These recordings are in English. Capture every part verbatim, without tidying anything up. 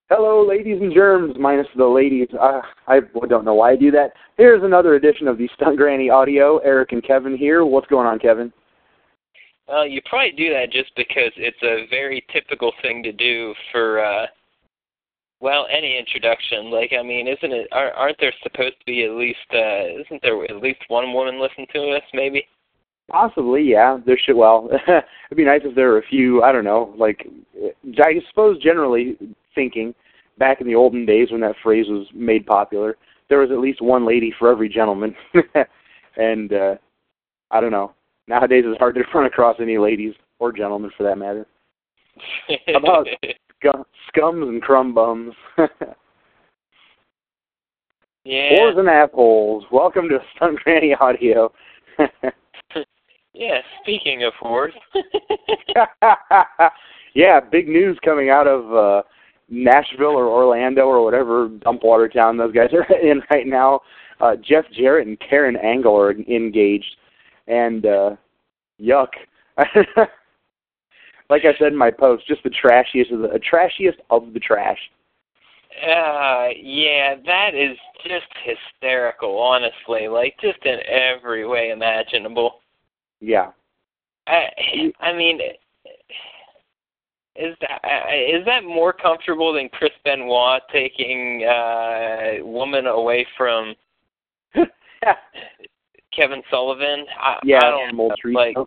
Hello, ladies and germs, minus the ladies. Uh, I don't know why I do that. Here's another edition of the Stunt Granny Audio. Eric and Kevin here. What's going on, Kevin? Uh, you probably do that just because it's a very typical thing to do for, uh, well, any introduction. Like, I mean, isn't it? Aren't there supposed to be at least? Uh, isn't there at least one woman listening to us? Maybe. Possibly, yeah. There should. Well, it'd be nice if there were a few. I don't know. Like, I suppose generally thinking, back in the olden days when that phrase was made popular, there was at least one lady for every gentleman. and uh, I don't know. Nowadays it's hard to run across any ladies or gentlemen for that matter. How about scum, scums and crumb bums? Yeah. Whores and assholes. Welcome to Stunt Granny Audio. Yeah, speaking of whores. Yeah, big news coming out of uh, Nashville or Orlando or whatever dumpwater town those guys are in right now. Uh, Jeff Jarrett and Karen Angle are engaged. And, uh, yuck. Like I said in my post, just the trashiest of the uh, trashiest of the trash. Uh, yeah, that is just hysterical, honestly. Like, just in every way imaginable. Yeah. I, I mean, is that is that more comfortable than Chris Benoit taking uh, woman away from Kevin Sullivan? I, yeah, I don't know. Like,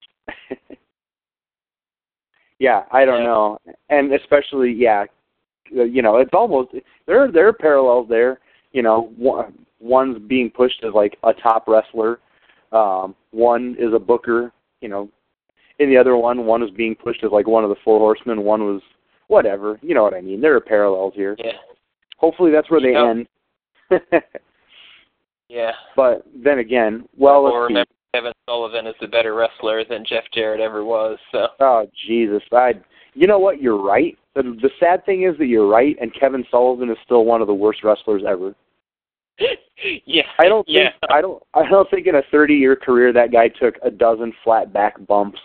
yeah, I don't yeah. know, and especially, yeah, you know, it's almost there. There are parallels there. You know, one, one's being pushed as like a top wrestler. Um, one is a booker. You know, in the other one, one is being pushed as like one of the Four Horsemen. One was whatever. You know what I mean? There are parallels here. Yeah. Hopefully, that's where they you know, end. Yeah. But then again, well, or let's remember, see. Kevin Sullivan is a better wrestler than Jeff Jarrett ever was. So. Oh Jesus! I. You know what? You're right. The, the sad thing is that you're right, and Kevin Sullivan is still one of the worst wrestlers ever. Yeah. I don't think. Yeah. I don't. I don't think in a thirty-year career that guy took a dozen flat back bumps.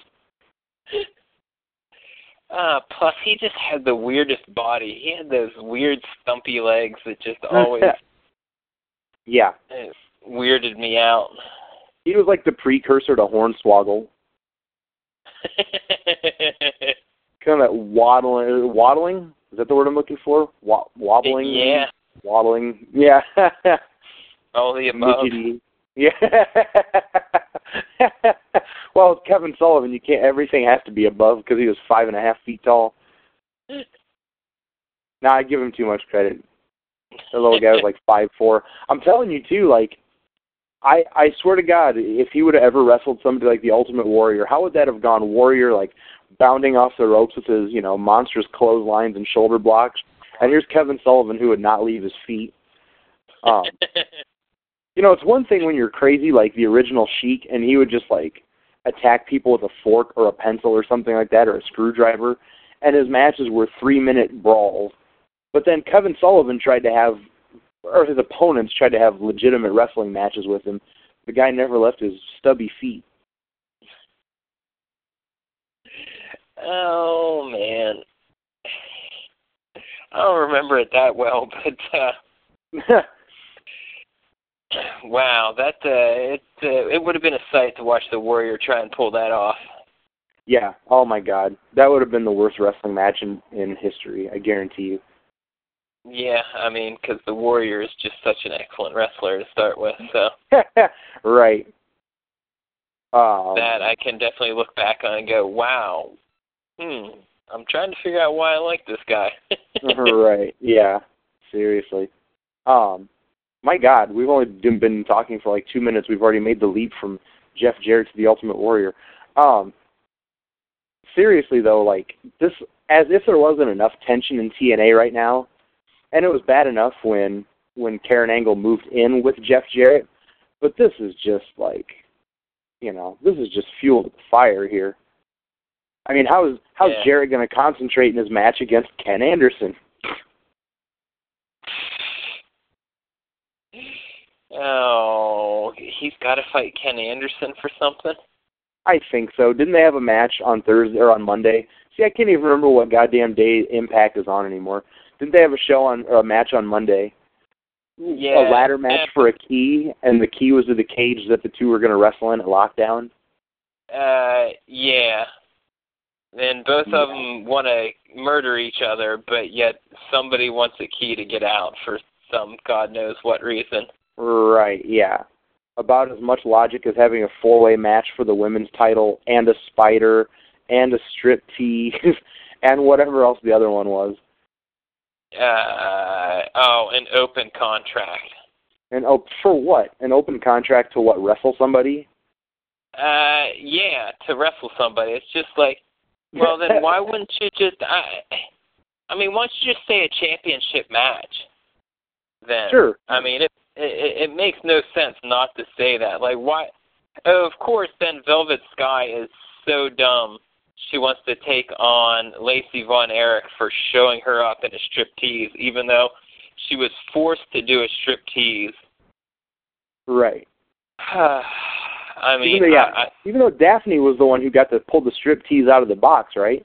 Uh, plus, he just had the weirdest body. He had those weird stumpy legs that just always. Yeah. Weirded me out. He was like the precursor to Hornswoggle. Kind of waddling. Waddling? Is that the word I'm looking for? Wa- wobbling? Yeah. Waddling. Yeah. All the above. Yeah. Well, with Kevin Sullivan, you can't. Everything has to be above because he was five and a half feet tall. Nah, I give him too much credit. The little guy was like five four. I'm telling you too. Like, I I swear to God, if he would have ever wrestled somebody like the Ultimate Warrior, how would that have gone? Warrior like bounding off the ropes with his you know monstrous clotheslines and shoulder blocks, and here's Kevin Sullivan who would not leave his feet. Um. You know, it's one thing when you're crazy like the original Sheik, and he would just, like, attack people with a fork or a pencil or something like that, or a screwdriver, and his matches were three-minute brawls. But then Kevin Sullivan tried to have, or his opponents tried to have legitimate wrestling matches with him. The guy never left his stubby feet. Oh, man. I don't remember it that well, but... Uh... Wow, that uh, it uh, it would have been a sight to watch the Warrior try and pull that off. Yeah, oh my God, that would have been the worst wrestling match in, in history. I guarantee you. Yeah, I mean, because the Warrior is just such an excellent wrestler to start with. So right. Um, that I can definitely look back on and go, wow. Hmm. I'm trying to figure out why I like this guy. Right. Yeah. Seriously. Um. My God, we've only been talking for like two minutes. We've already made the leap from Jeff Jarrett to the Ultimate Warrior. Um, seriously, though, like this, as if there wasn't enough tension in T N A right now, and it was bad enough when when Karen Angle moved in with Jeff Jarrett, but this is just like, you know, this is just fuel to the fire here. I mean, how is how's yeah. Jarrett going to concentrate in his match against Ken Anderson? Oh, he's got to fight Ken Anderson for something? I think so. Didn't they have a match on Thursday or on Monday? See, I can't even remember what goddamn day Impact is on anymore. Didn't they have a show on or a match on Monday? Yeah. A ladder match for a key, and the key was to the cage that the two were going to wrestle in at Lockdown. Uh, yeah. And both of them want to murder each other, but yet somebody wants a key to get out for some God knows what reason. Right, yeah. About as much logic as having a four-way match for the women's title and a spider and a strip tease and whatever else the other one was. Uh, oh, an open contract. And oh, for what? An open contract to what, wrestle somebody? Uh, yeah, to wrestle somebody. It's just like, well, then why wouldn't you just, I, I mean, why don't you just say a championship match? Then. Sure. I mean, it, it, it makes no sense not to say that. Like, why? Oh, of course, then Velvet Sky is so dumb. She wants to take on Lacey Von Erich for showing her up in a striptease, even though she was forced to do a striptease. Right. I mean, even though, yeah, I, I, even though Daphne was the one who got to pull the striptease out of the box, right?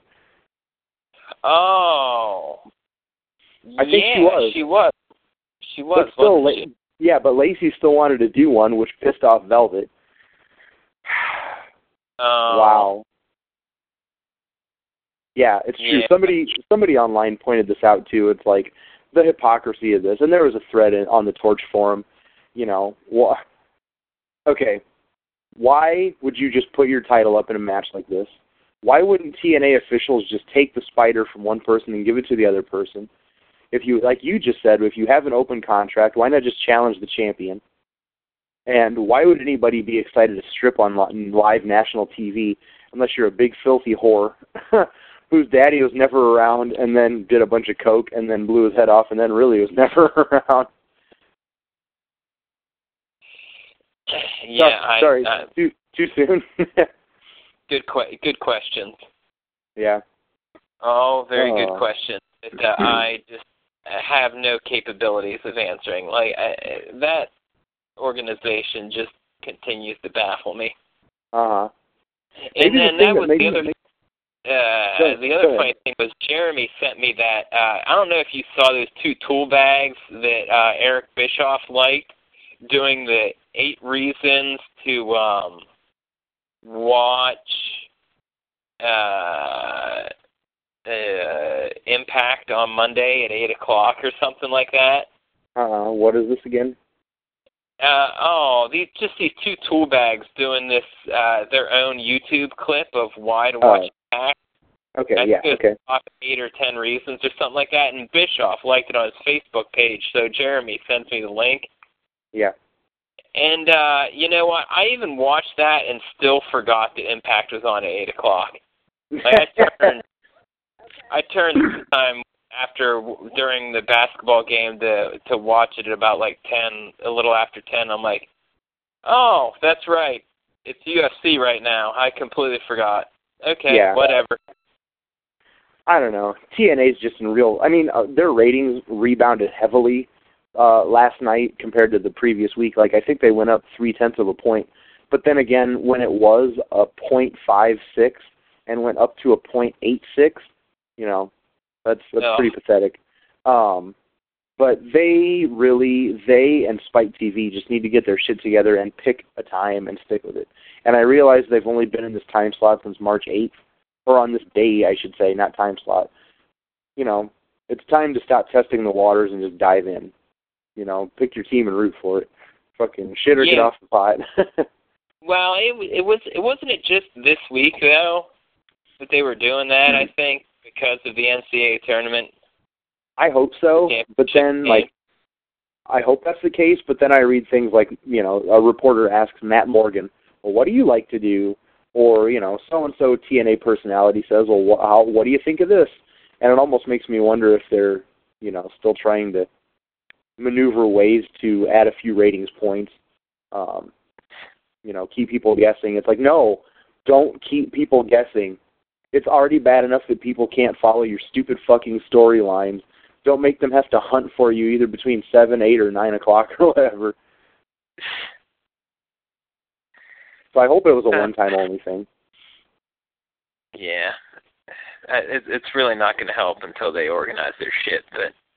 Oh. I think yeah, she was. She was. She was. But still, wasn't she? Yeah, but Lacey still wanted to do one, which pissed off Velvet. Oh. Wow. Yeah, it's true. Yeah. Somebody somebody online pointed this out too. It's like the hypocrisy of this. And there was a thread in, on the Torch forum. You know, wh- okay, why would you just put your title up in a match like this? Why wouldn't T N A officials just take the spider from one person and give it to the other person? If you, like you just said, if you have an open contract, why not just challenge the champion? And why would anybody be excited to strip on li- live national T V unless you're a big filthy whore whose daddy was never around and then did a bunch of coke and then blew his head off and then really was never around? Yeah, no, I, sorry, uh, too too soon. good, que- good questions. Yeah. Oh, very uh, good questions that uh, I just have no capabilities of answering. Like I, that organization just continues to baffle me. Uh huh. And then the that was that the other. Make... Uh, Go, the other funny thing was Jeremy sent me that. Uh, I don't know if you saw those two tool bags that uh, Eric Bischoff liked, doing the eight reasons to um, watch uh, uh, Impact on Monday at eight o'clock or something like that. Uh, what is this again? Uh, oh, these just these two tool bags doing this uh, their own YouTube clip of why to watch Oh. Impact. Okay, I yeah, think okay. it was eight or ten reasons or something like that, and Bischoff liked it on his Facebook page, so Jeremy sends me the link. Yeah. And uh, you know what? I even watched that and still forgot the Impact was on at eight o'clock. Like I turned, I turned the time after during the basketball game to to watch it at about like ten, a little after ten. I'm like, oh, that's right. It's U F C right now. I completely forgot. Okay, yeah. whatever. I don't know. T N A's just in real. I mean, uh, their ratings rebounded heavily uh, last night compared to the previous week. Like I think they went up three tenths of a point. But then again, when it was a point five six and went up to a point eight six, you know, that's that's No. pretty pathetic. Um, but they really, they and Spike T V just need to get their shit together and pick a time and stick with it. And I realize they've only been in this time slot since March eighth, or on this day, I should say, not time slot. You know, it's time to stop testing the waters and just dive in. You know, pick your team and root for it. Fucking shit or Yeah. get off the pot. Well, it it was it wasn't it just this week though that they were doing that. I think because of the N C A A tournament. I hope so, but then, game. like, I hope that's the case, but then I read things like, you know, a reporter asks Matt Morgan, well, what do you like to do? Or, you know, so-and-so T N A personality says, well, wh- how, what do you think of this? And it almost makes me wonder if they're, you know, still trying to maneuver ways to add a few ratings points, um, you know, keep people guessing. It's like, no, don't keep people guessing. It's already bad enough that people can't follow your stupid fucking storylines. Don't make them have to hunt for you either between seven, eight, or nine o'clock or whatever. So I hope it was a one-time only thing. Yeah, Uh, it, it's really not going to help until they organize their shit. But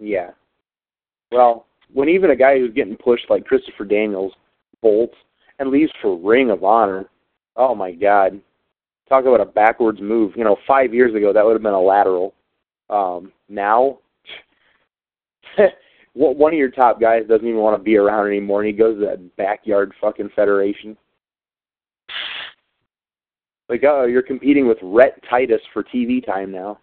Yeah. Well, when even a guy who's getting pushed like Christopher Daniels bolts and leaves for Ring of Honor, oh my God. Talk about a backwards move. You know, five years ago, that would have been a lateral. Um, now, one of your top guys doesn't even want to be around anymore, and he goes to that backyard fucking federation. Like, oh, you're competing with Rhett Titus for T V time now.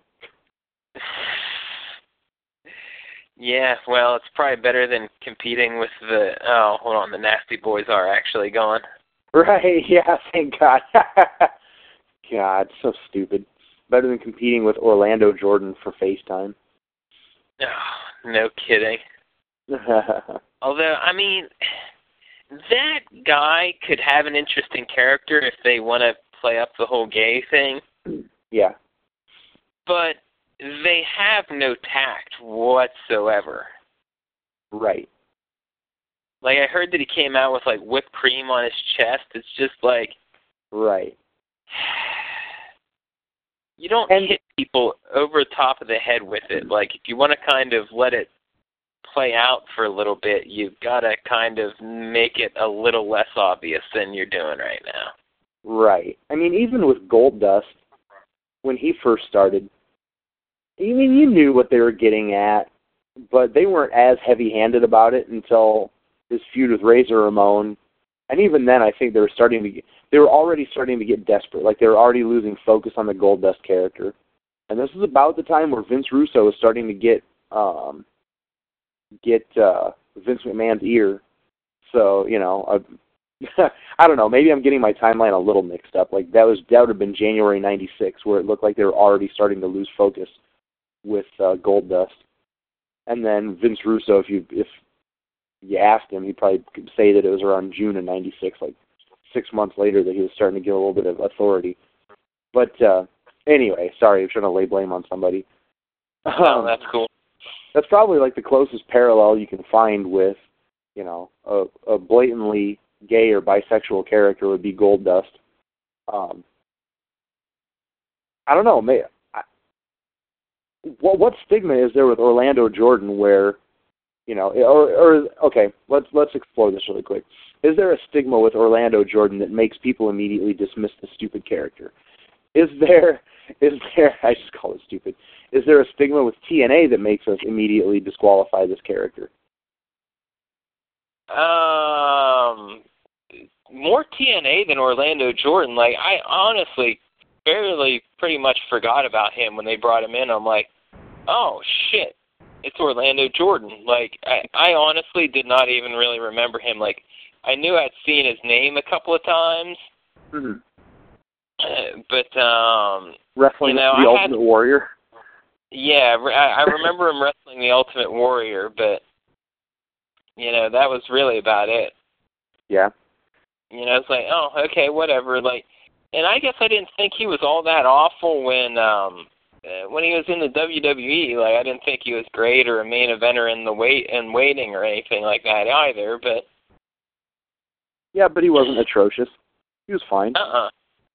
Yeah, well, it's probably better than competing with the, oh, hold on, the Nasty Boys are actually gone. Right, yeah, thank God. God, so stupid. Better than competing with Orlando Jordan for FaceTime. Oh, no kidding. Although, I mean, that guy could have an interesting character if they want to play up the whole gay thing. Yeah. But they have no tact whatsoever. Right. Like, I heard that he came out with, like, whipped cream on his chest. It's just like... Right. You don't and, hit people over the top of the head with it. Like, if you want to kind of let it play out for a little bit, you've got to kind of make it a little less obvious than you're doing right now. Right. I mean, even with Goldust, when he first started, I mean, you knew what they were getting at, but they weren't as heavy-handed about it until his feud with Razor Ramon. And even then, I think they were starting to get, they were already starting to get desperate. Like, they were already losing focus on the Goldust character. And this is about the time where Vince Russo was starting to get um, get uh, Vince McMahon's ear. So, you know, uh, I don't know. Maybe I'm getting my timeline a little mixed up. Like, that was that would have been January ninety-six, where it looked like they were already starting to lose focus with uh, Goldust. And then Vince Russo, if you if you asked him, he probably could say that it was around June of ninety-six, like six months later, that he was starting to get a little bit of authority. But uh, anyway, sorry, I'm trying to lay blame on somebody. Oh, that's cool. That's probably like the closest parallel you can find with, you know, a, a blatantly gay or bisexual character would be Goldust. Um, I don't know. May, I, what what stigma is there with Orlando Jordan where, you know, or, or okay, let's let's explore this really quick. Is there a stigma with Orlando Jordan that makes people immediately dismiss the stupid character? Is there is there I just call it stupid. Is there a stigma with T N A that makes us immediately disqualify this character? Um, more T N A than Orlando Jordan. Like, I honestly barely pretty much forgot about him when they brought him in. I'm like, oh shit, it's Orlando Jordan. Like, I, I honestly did not even really remember him. Like, I knew I'd seen his name a couple of times, mm-hmm. uh, but um, wrestling you know, the I Ultimate had, Warrior. Yeah, I, I remember him wrestling the Ultimate Warrior, but you know, that was really about it. Yeah. You know, it's like, oh, okay, whatever. Like, and I guess I didn't think he was all that awful when um uh, when he was in the W W E. Like, I didn't think he was great or a main eventer in the wait and waiting or anything like that either. But yeah, but he wasn't atrocious. He was fine. Uh-uh.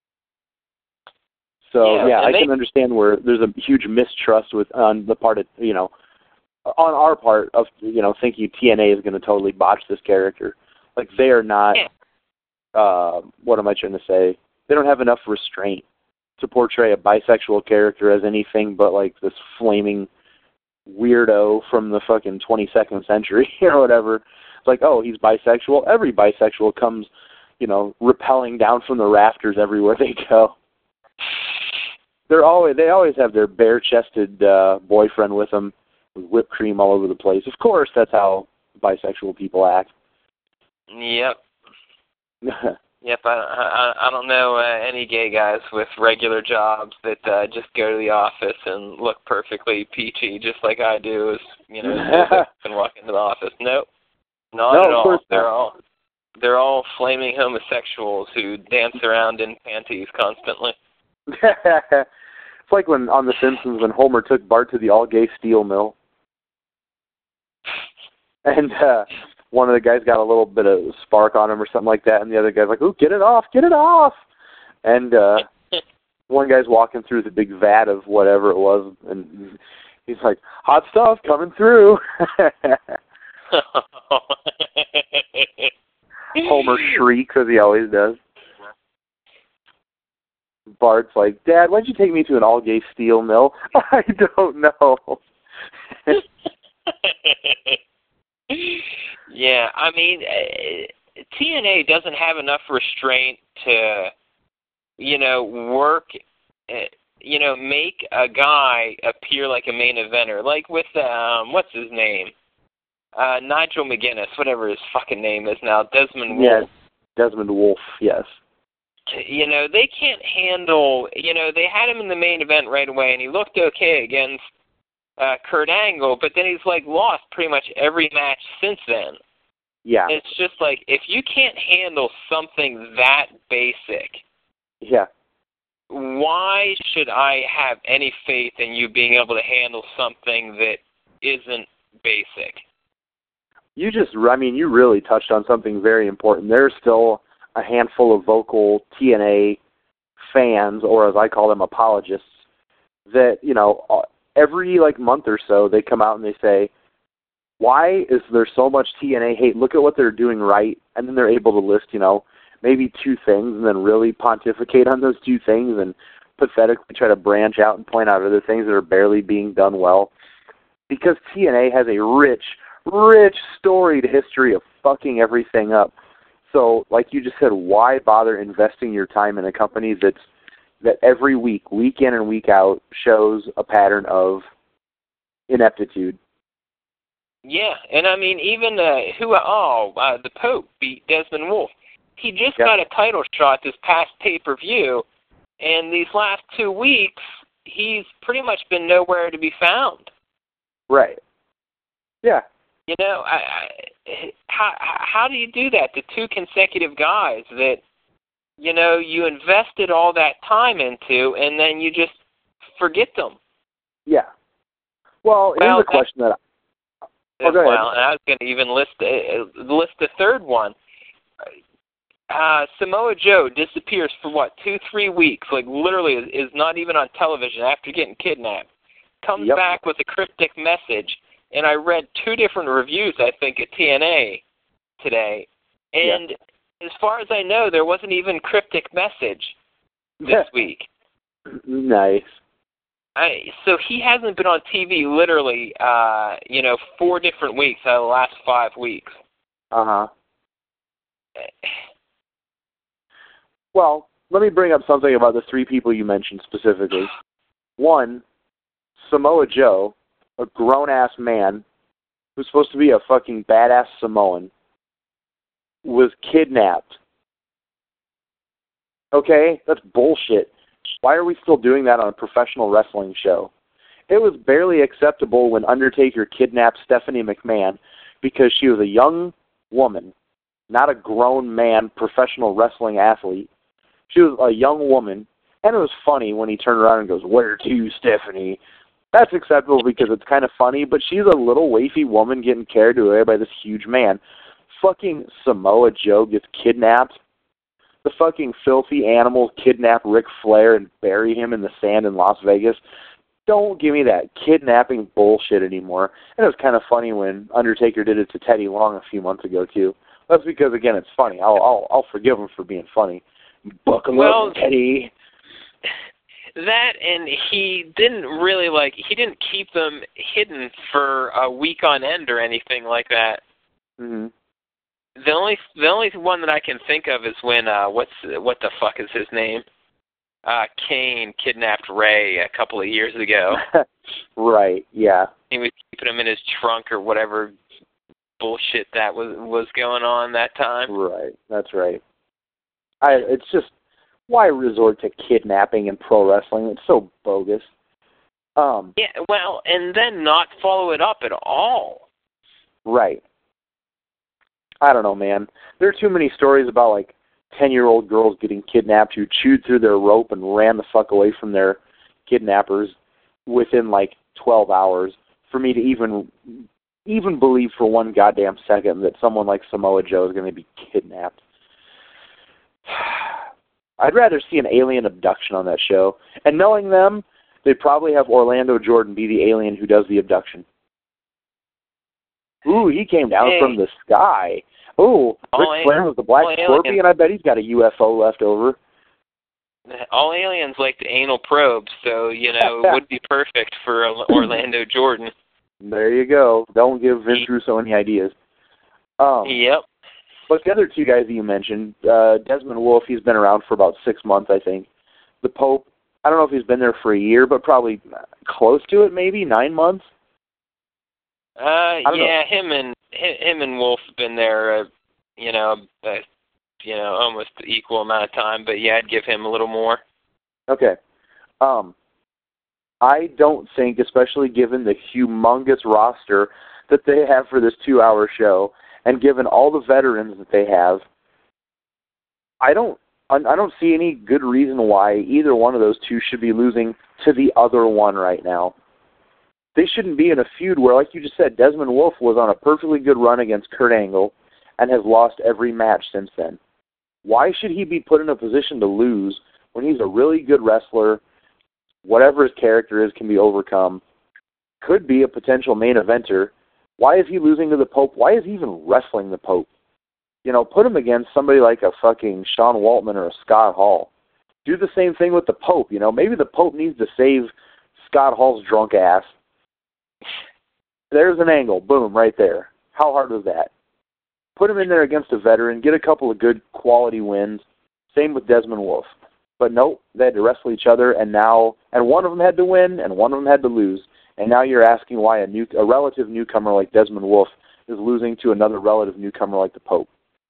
So yeah, yeah, I they, can understand where there's a huge mistrust with on the part of, you know, on our part of, you know, thinking T N A is going to totally botch this character. Like, they are not. Yeah. Uh, what am I trying to say? They don't have enough restraint to portray a bisexual character as anything but like this flaming weirdo from the fucking twenty-second century or whatever. It's like, oh, he's bisexual. Every bisexual comes, you know, rappelling down from the rafters everywhere they go. They're always they always have their bare-chested uh, boyfriend with them, with whipped cream all over the place. Of course, that's how bisexual people act. Yep. Yep. I I, I don't know uh, any gay guys with regular jobs that uh, just go to the office and look perfectly peachy, just like I do. As you know, and walk into the office. Nope. Not no, at all. Course they're not. all they're all flaming homosexuals who dance around in panties constantly. It's like when on The Simpsons when Homer took Bart to the all-gay steel mill, and uh, one of the guys got a little bit of spark on him or something like that, and the other guy's like, "Ooh, get it off, get it off!" And uh, one guy's walking through the big vat of whatever it was, and He's like, hot stuff coming through. Homer shrieks as he always does. Bart's like, Dad, why'd you take me to an all-gay steel mill? I don't know. Yeah, I mean, uh, T N A doesn't have enough restraint to, you know, work, uh, you know, make a guy appear like a main eventer. Like with, um, what's his name? Uh, Nigel McGuinness, whatever his fucking name is now, Desmond Wolfe. Yes, Desmond Wolfe, yes. You know, they can't handle, you know, they had him in the main event right away, and he looked okay against uh, Kurt Angle, but then he's, like, lost pretty much every match since then. Yeah. It's just like, if you can't handle something that basic, yeah, why should I have any faith in you being able to handle something that isn't basic? You just, I mean, you really touched on something very important. There's still a handful of vocal T N A fans, or as I call them, apologists, that, you know, every, like, month or so, they come out and they say, why is there so much T N A hate? Look at what they're doing right. And then they're able to list, you know, maybe two things and then really pontificate on those two things and pathetically try to branch out and point out other things that are barely being done well. Because T N A has a rich, rich storied history of fucking everything up. So, like you just said, why bother investing your time in a company that's that every week, week in and week out, shows a pattern of ineptitude? Yeah, and I mean, even uh, who? Oh, uh, the Pope beat Desmond Wolfe. He just yep. got a title shot this past pay-per-view, and these last two weeks, he's pretty much been nowhere to be found. Right. Yeah. You know, I, I, how how do you do that to two consecutive guys that, you know, you invested all that time into, and then you just forget them? Yeah. Well, well here's a question that. I, oh, go well, ahead. and I was going to even list uh, list the third one. Uh, Samoa Joe disappears for what, two, three weeks? Like literally, is, is not even on television after getting kidnapped. Comes yep. back with a cryptic message. And I read two different reviews, I think, at T N A today. And yeah. as far as I know, there wasn't even cryptic message this week. Nice. I, so he hasn't been on T V literally, uh, you know, four different weeks out of the last five weeks. Uh-huh. Well, let me bring up something about the three people you mentioned specifically. One, Samoa Joe, a grown-ass man who's supposed to be a fucking badass Samoan, was kidnapped. Okay? That's bullshit. Why are we still doing that on a professional wrestling show? It was barely acceptable when Undertaker kidnapped Stephanie McMahon because she was a young woman, not a grown man professional wrestling athlete. She was a young woman, and it was funny when he turned around and goes, "Where to, Stephanie?" That's acceptable because it's kind of funny, but she's a little wafy woman getting carried away by this huge man. Fucking Samoa Joe gets kidnapped. The fucking filthy animals kidnap Ric Flair and bury him in the sand in Las Vegas. Don't give me that kidnapping bullshit anymore. And it was kind of funny when Undertaker did it to Teddy Long a few months ago, too. That's because, again, it's funny. I'll I'll, I'll forgive him for being funny. Buckle well, up, Teddy. That, and he didn't really, like, he didn't keep them hidden for a week on end or anything like that. Mm-hmm. The only the only one that I can think of is when, uh, what's what the fuck is his name? Uh, Kane kidnapped Ray a couple of years ago. Right, yeah. He was keeping him in his trunk or whatever bullshit that was was going on that time. Right, that's right. I. It's just, why resort to kidnapping in pro wrestling? It's so bogus. Um, yeah, well, and then not follow it up at all. Right. I don't know, man. There are too many stories about, like, ten-year-old girls getting kidnapped who chewed through their rope and ran the fuck away from their kidnappers within, like, twelve hours for me to even even believe for one goddamn second that someone like Samoa Joe is going to be kidnapped. I'd rather see an alien abduction on that show. And knowing them, They'd probably have Orlando Jordan be the alien who does the abduction. Ooh, he came down hey. from the sky. Ooh, Ric Flair was the Black Scorpion. Aliens. I bet he's got a U F O left over. All aliens like the anal probe, so, you know, it would be perfect for Orlando Jordan. There you go. Don't give Vince Russo any ideas. Um, yep. But the other two guys that you mentioned, uh, Desmond Wolfe, he's been around for about six months, I think. The Pope, I don't know if he's been there for a year, but probably close to it, maybe nine months. Uh, yeah, know. him and him and Wolf have been there, uh, you know, uh, you know, almost equal amount of time. But yeah, I'd give him a little more. Okay. Um, I don't think, especially given the humongous roster that they have for this two-hour show, and given all the veterans that they have, I don't, I don't see any good reason why either one of those two should be losing to the other one right now. They shouldn't be in a feud where, like you just said, Desmond Wolfe was on a perfectly good run against Kurt Angle and has lost every match since then. Why should he be put in a position to lose when he's a really good wrestler? Whatever his character is can be overcome. Could be a potential main eventer. Why is he losing to the Pope? Why is he even wrestling the Pope? You know, put him against somebody like a fucking Sean Waltman or a Scott Hall. Do the same thing with the Pope, you know. Maybe the Pope needs to save Scott Hall's drunk ass. There's an angle. Boom, right there. How hard was that? Put him in there against a veteran, get a couple of good quality wins. Same with Desmond Wolfe. But nope, they had to wrestle each other, and now, and one of them had to win, and one of them had to lose. And now you're asking why a new, a relative newcomer like Desmond Wolfe is losing to another relative newcomer like the Pope.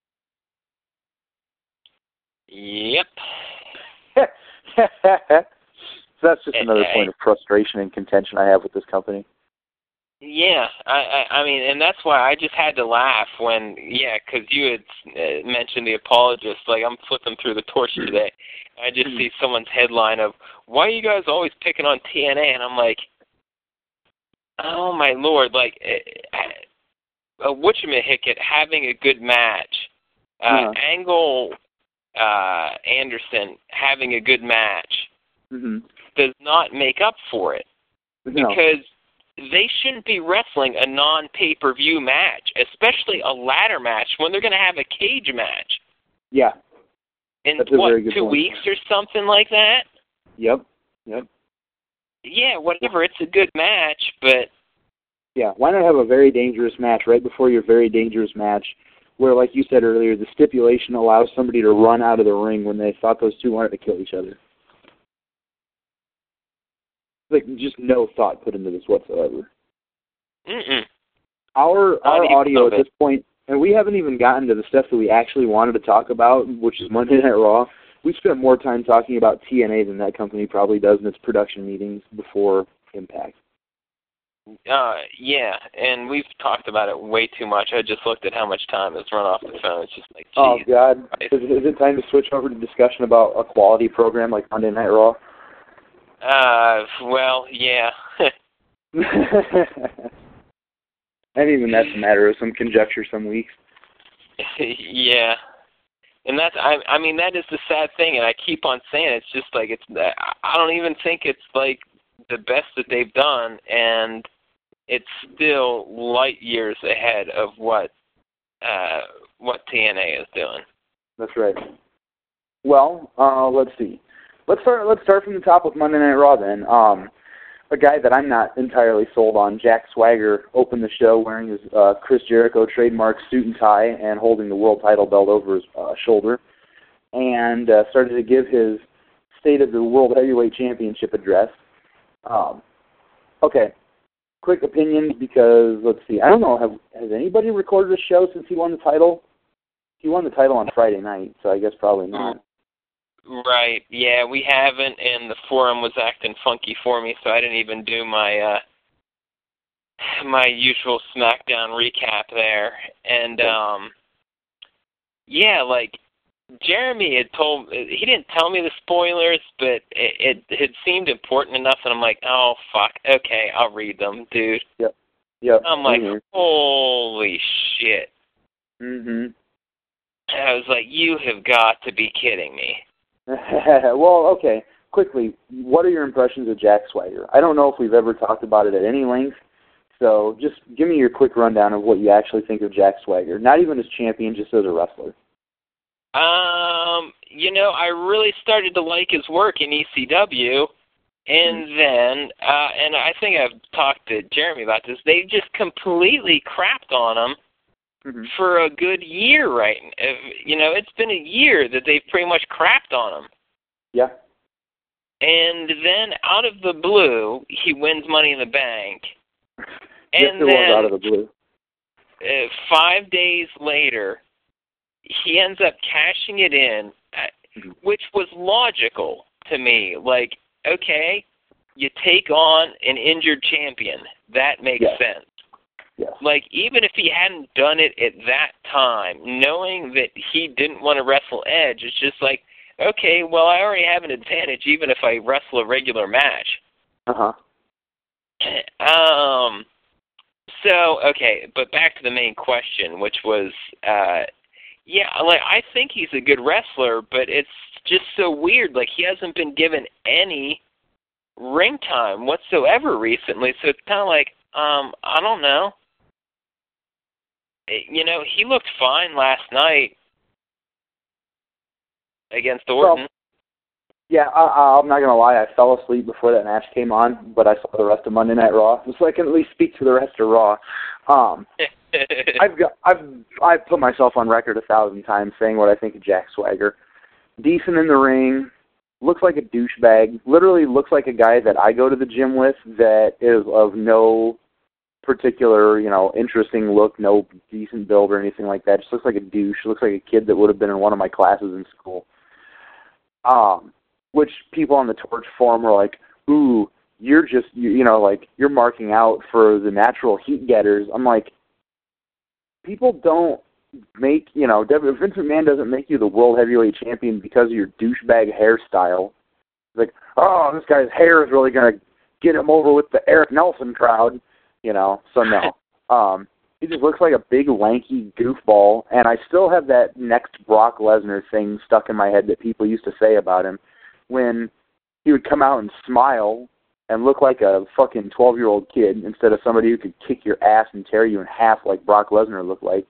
Yep. So that's just another point of frustration and contention I have with this company. Yeah, I, I, I mean, and that's why I just had to laugh when, yeah, because you had uh, mentioned the apologist. Like, I'm flipping through the torch today. I just see someone's headline of, why are you guys always picking on T N A? And I'm like, oh, my Lord, like, uh, uh, whatchamahicket having a good match. Uh, uh-huh. Angle uh, Anderson having a good match mm-hmm. does not make up for it. No. Because they shouldn't be wrestling a non-pay-per-view match, especially a ladder match, when they're going to have a cage match. Yeah. In, That's what, two point. weeks or something like that? Yep. Yep. Yeah, whatever. It's a good match, but... Yeah, why not have a very dangerous match right before your very dangerous match where, like you said earlier, the stipulation allows somebody to run out of the ring when they thought those two wanted to kill each other? Like, just no thought put into this whatsoever. Mm-mm. Our Not our audio at it. this point, and we haven't even gotten to the stuff that we actually wanted to talk about, which is Monday Night Raw. We spent more time talking about T N A than that company probably does in its production meetings before Impact. Uh, yeah, and we've talked about it way too much. I just looked at how much time has run off the phone. It's just like, geez. Oh, God. Is, is it time to switch over to discussion about a quality program like Monday Night Raw? Uh, well, yeah. And even that's a matter of some conjecture some weeks. Yeah. And that's, I, I mean, that is the sad thing, and I keep on saying it. It's just like, it's, I don't even think it's like the best that they've done, and it's still light years ahead of what, uh, what T N A is doing. That's right. Well, uh, let's see. Let's start. Let's start from the top with Monday Night Raw. Then, um, a guy that I'm not entirely sold on, Jack Swagger, opened the show wearing his uh, Chris Jericho trademark suit and tie and holding the world title belt over his uh, shoulder, and uh, started to give his State of the World Heavyweight Championship address. Um, okay, quick opinions because let's see. I don't know. Have has anybody recorded a show since he won the title? He won the title on Friday night, so I guess probably not. Right, yeah, we haven't, and the forum was acting funky for me, so I didn't even do my uh, my usual SmackDown recap there. And, um, yeah, like, Jeremy had told, he didn't tell me the spoilers, but it, it had seemed important enough, and I'm like, oh, fuck, okay, I'll read them, dude. Yep, yep. I'm like, mm-hmm. holy shit. Mm-hmm. I was like, you have got to be kidding me. Well, okay. quickly, what are your impressions of Jack Swagger? I don't know if we've ever talked about it at any length, so just give me your quick rundown of what you actually think of Jack Swagger. Not even as champion, just as a wrestler. Um, you know, I really started to like his work in E C W, and mm-hmm. then, uh, and I think I've talked to Jeremy about this, they just completely crapped on him mm-hmm. for a good year, right? You know, it's been a year that they've pretty much crapped on him. Yeah. And then, out of the blue, he wins Money in the Bank. And yes, it then, was out of the blue. Uh, five days later, he ends up cashing it in, uh, which was logical to me. Like, okay, you take on an injured champion. That makes yes. sense. Yes. Like, even if he hadn't done it at that time, knowing that he didn't want to wrestle Edge, it's just like, okay, well, I already have an advantage even if I wrestle a regular match. Uh-huh. Um, so, okay, but back to the main question, which was, uh, yeah, like, I think he's a good wrestler, but it's just so weird. Like, he hasn't been given any ring time whatsoever recently, so it's kind of like, um, I don't know. You know, he looked fine last night against Orton. Well, yeah, I, I'm not going to lie. I fell asleep before that match came on, but I saw the rest of Monday Night Raw, so I can at least speak to the rest of Raw. Um, I've got, I've, I've put myself on record a thousand times saying what I think of Jack Swagger. Decent in the ring, looks like a douchebag. Literally looks like a guy that I go to the gym with that is of no particular, you know, interesting look, no decent build or anything like that. Just looks like a douche. Looks like a kid that would have been in one of my classes in school. Um, which people on the Torch forum were like, ooh, you're just, you, you know, like, you're marking out for the natural heat getters. I'm like, people don't make, you know, Vince McMahon doesn't make you the world heavyweight champion because of your douchebag hairstyle. It's like, oh, this guy's hair is really going to get him over with the Eric Nelson crowd, you know, so no. um, he just looks like a big, lanky goofball, and I still have that next Brock Lesnar thing stuck in my head that people used to say about him when he would come out and smile and look like a fucking twelve-year-old kid instead of somebody who could kick your ass and tear you in half like Brock Lesnar looked like.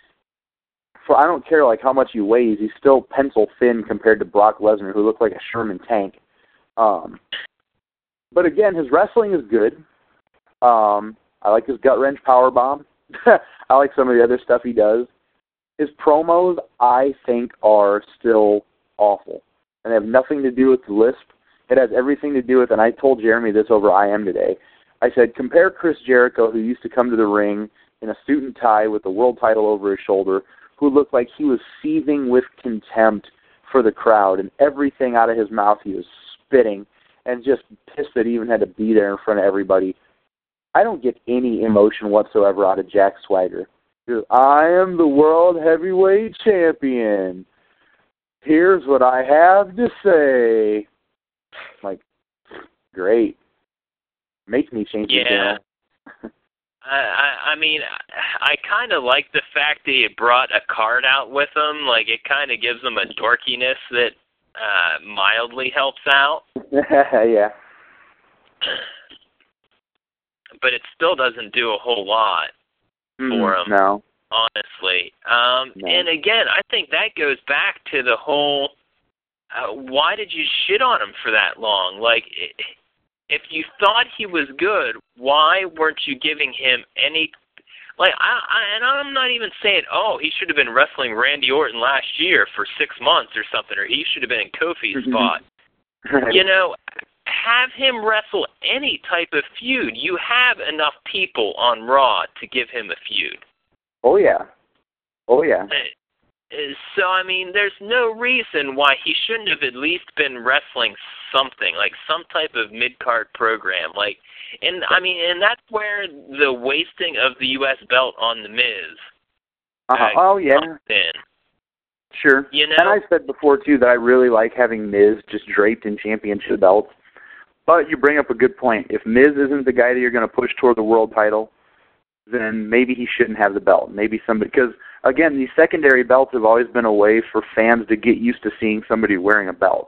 For I don't care like how much he weighs, he's still pencil thin compared to Brock Lesnar, who looked like a Sherman tank. Um, but again, his wrestling is good. Um, I like his gut wrench power bomb. I like some of the other stuff he does. His promos, I think, are still awful, and they have nothing to do with the lisp. It has everything to do with, and I told Jeremy this over I M today, I said, compare Chris Jericho, who used to come to the ring in a suit and tie with the world title over his shoulder, who looked like he was seething with contempt for the crowd, and everything out of his mouth he was spitting, and just pissed that he even had to be there in front of everybody. I don't get any emotion whatsoever out of Jack Swagger. Because I am the world heavyweight champion. Here's what I have to say. Like, great. Makes me change yeah. the channel. I, I, I mean, I kind of like the fact that he brought a card out with him. Like, it kind of gives him a dorkiness that uh, mildly helps out. Yeah. But it still doesn't do a whole lot mm, for him. No. Honestly. Um, no. And again, I think that goes back to the whole, uh, why did you shit on him for that long? Like, if you thought he was good, why weren't you giving him any, like, I, I, and I'm not even saying, oh, he should have been wrestling Randy Orton last year for six months or something, or he should have been in Kofi's spot. You know, have him wrestle any type of feud. You have enough people on Raw to give him a feud. Oh, yeah. Oh, yeah. So, I mean, there's no reason why he shouldn't have at least been wrestling something, like some type of mid-card program. Like, and I mean, and that's where the wasting of the U S belt on The Miz uh-huh. uh, oh, yeah. comes in. Sure. You know? And I said before, too, that I really like having Miz just draped in championship belts. But you bring up a good point. If Miz isn't the guy that you're going to push toward the world title, then maybe he shouldn't have the belt. Maybe somebody, because, again, these secondary belts have always been a way for fans to get used to seeing somebody wearing a belt.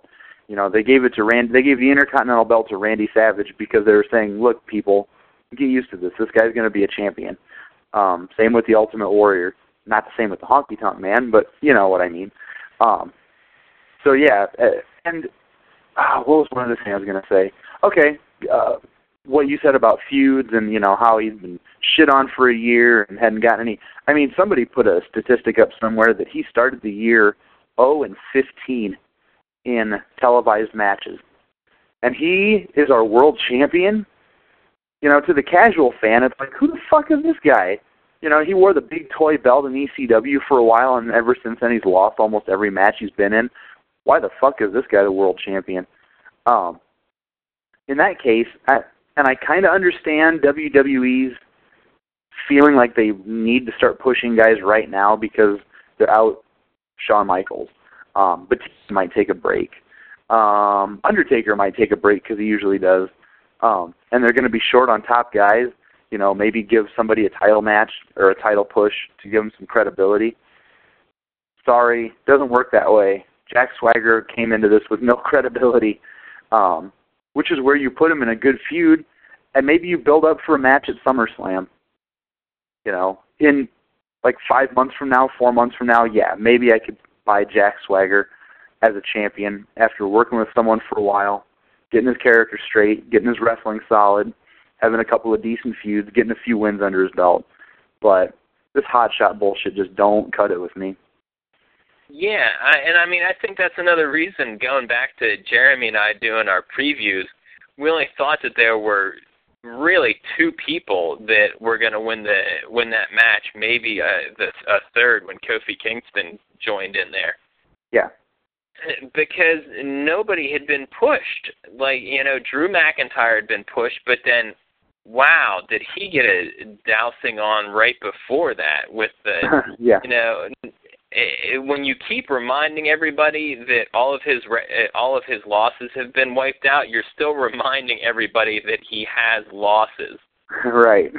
You know, they gave it to Rand. They gave the Intercontinental belt to Randy Savage because they were saying, look, people, get used to this. This guy's going to be a champion. Um, same with the Ultimate Warrior. Not the same with the Honky Tonk Man, but you know what I mean. Um, so, yeah, uh, and uh, what was one of the things I was going to say? Okay, uh, what you said about feuds and, you know, how he's been shit on for a year and hadn't gotten any. I mean, somebody put a statistic up somewhere that he started the year oh and fifteen in televised matches. And he is our world champion? You know, to the casual fan, it's like, who the fuck is this guy? You know, he wore the big toy belt in E C W for a while, and ever since then he's lost almost every match he's been in. Why the fuck is this guy the world champion? Um, in that case, I, and I kind of understand W W E's feeling like they need to start pushing guys right now because they're out Shawn Michaels. Um, Batista might take a break. Um, Undertaker might take a break because he usually does. Um, and they're going to be short on top guys. You know, maybe give somebody a title match or a title push to give them some credibility. Sorry, doesn't work that way. Jack Swagger came into this with no credibility, um, which is where you put him in a good feud, and maybe you build up for a match at SummerSlam. You know, in like five months from now, four months from now, yeah, maybe I could buy Jack Swagger as a champion after working with someone for a while, getting his character straight, getting his wrestling solid, having a couple of decent feuds, getting a few wins under his belt. But this hotshot bullshit just don't cut it with me. Yeah, I, and I mean, I think that's another reason, going back to Jeremy and I doing our previews, we only thought that there were really two people that were going to win the win that match, maybe a, the, a third when Kofi Kingston joined in there. Yeah. Because nobody had been pushed. Like, you know, Drew McIntyre had been pushed, but then, wow, did he get a dousing on right before that with the, yeah. you know, it, when you keep reminding everybody that all of his all of his losses have been wiped out, you're still reminding everybody that he has losses. Right.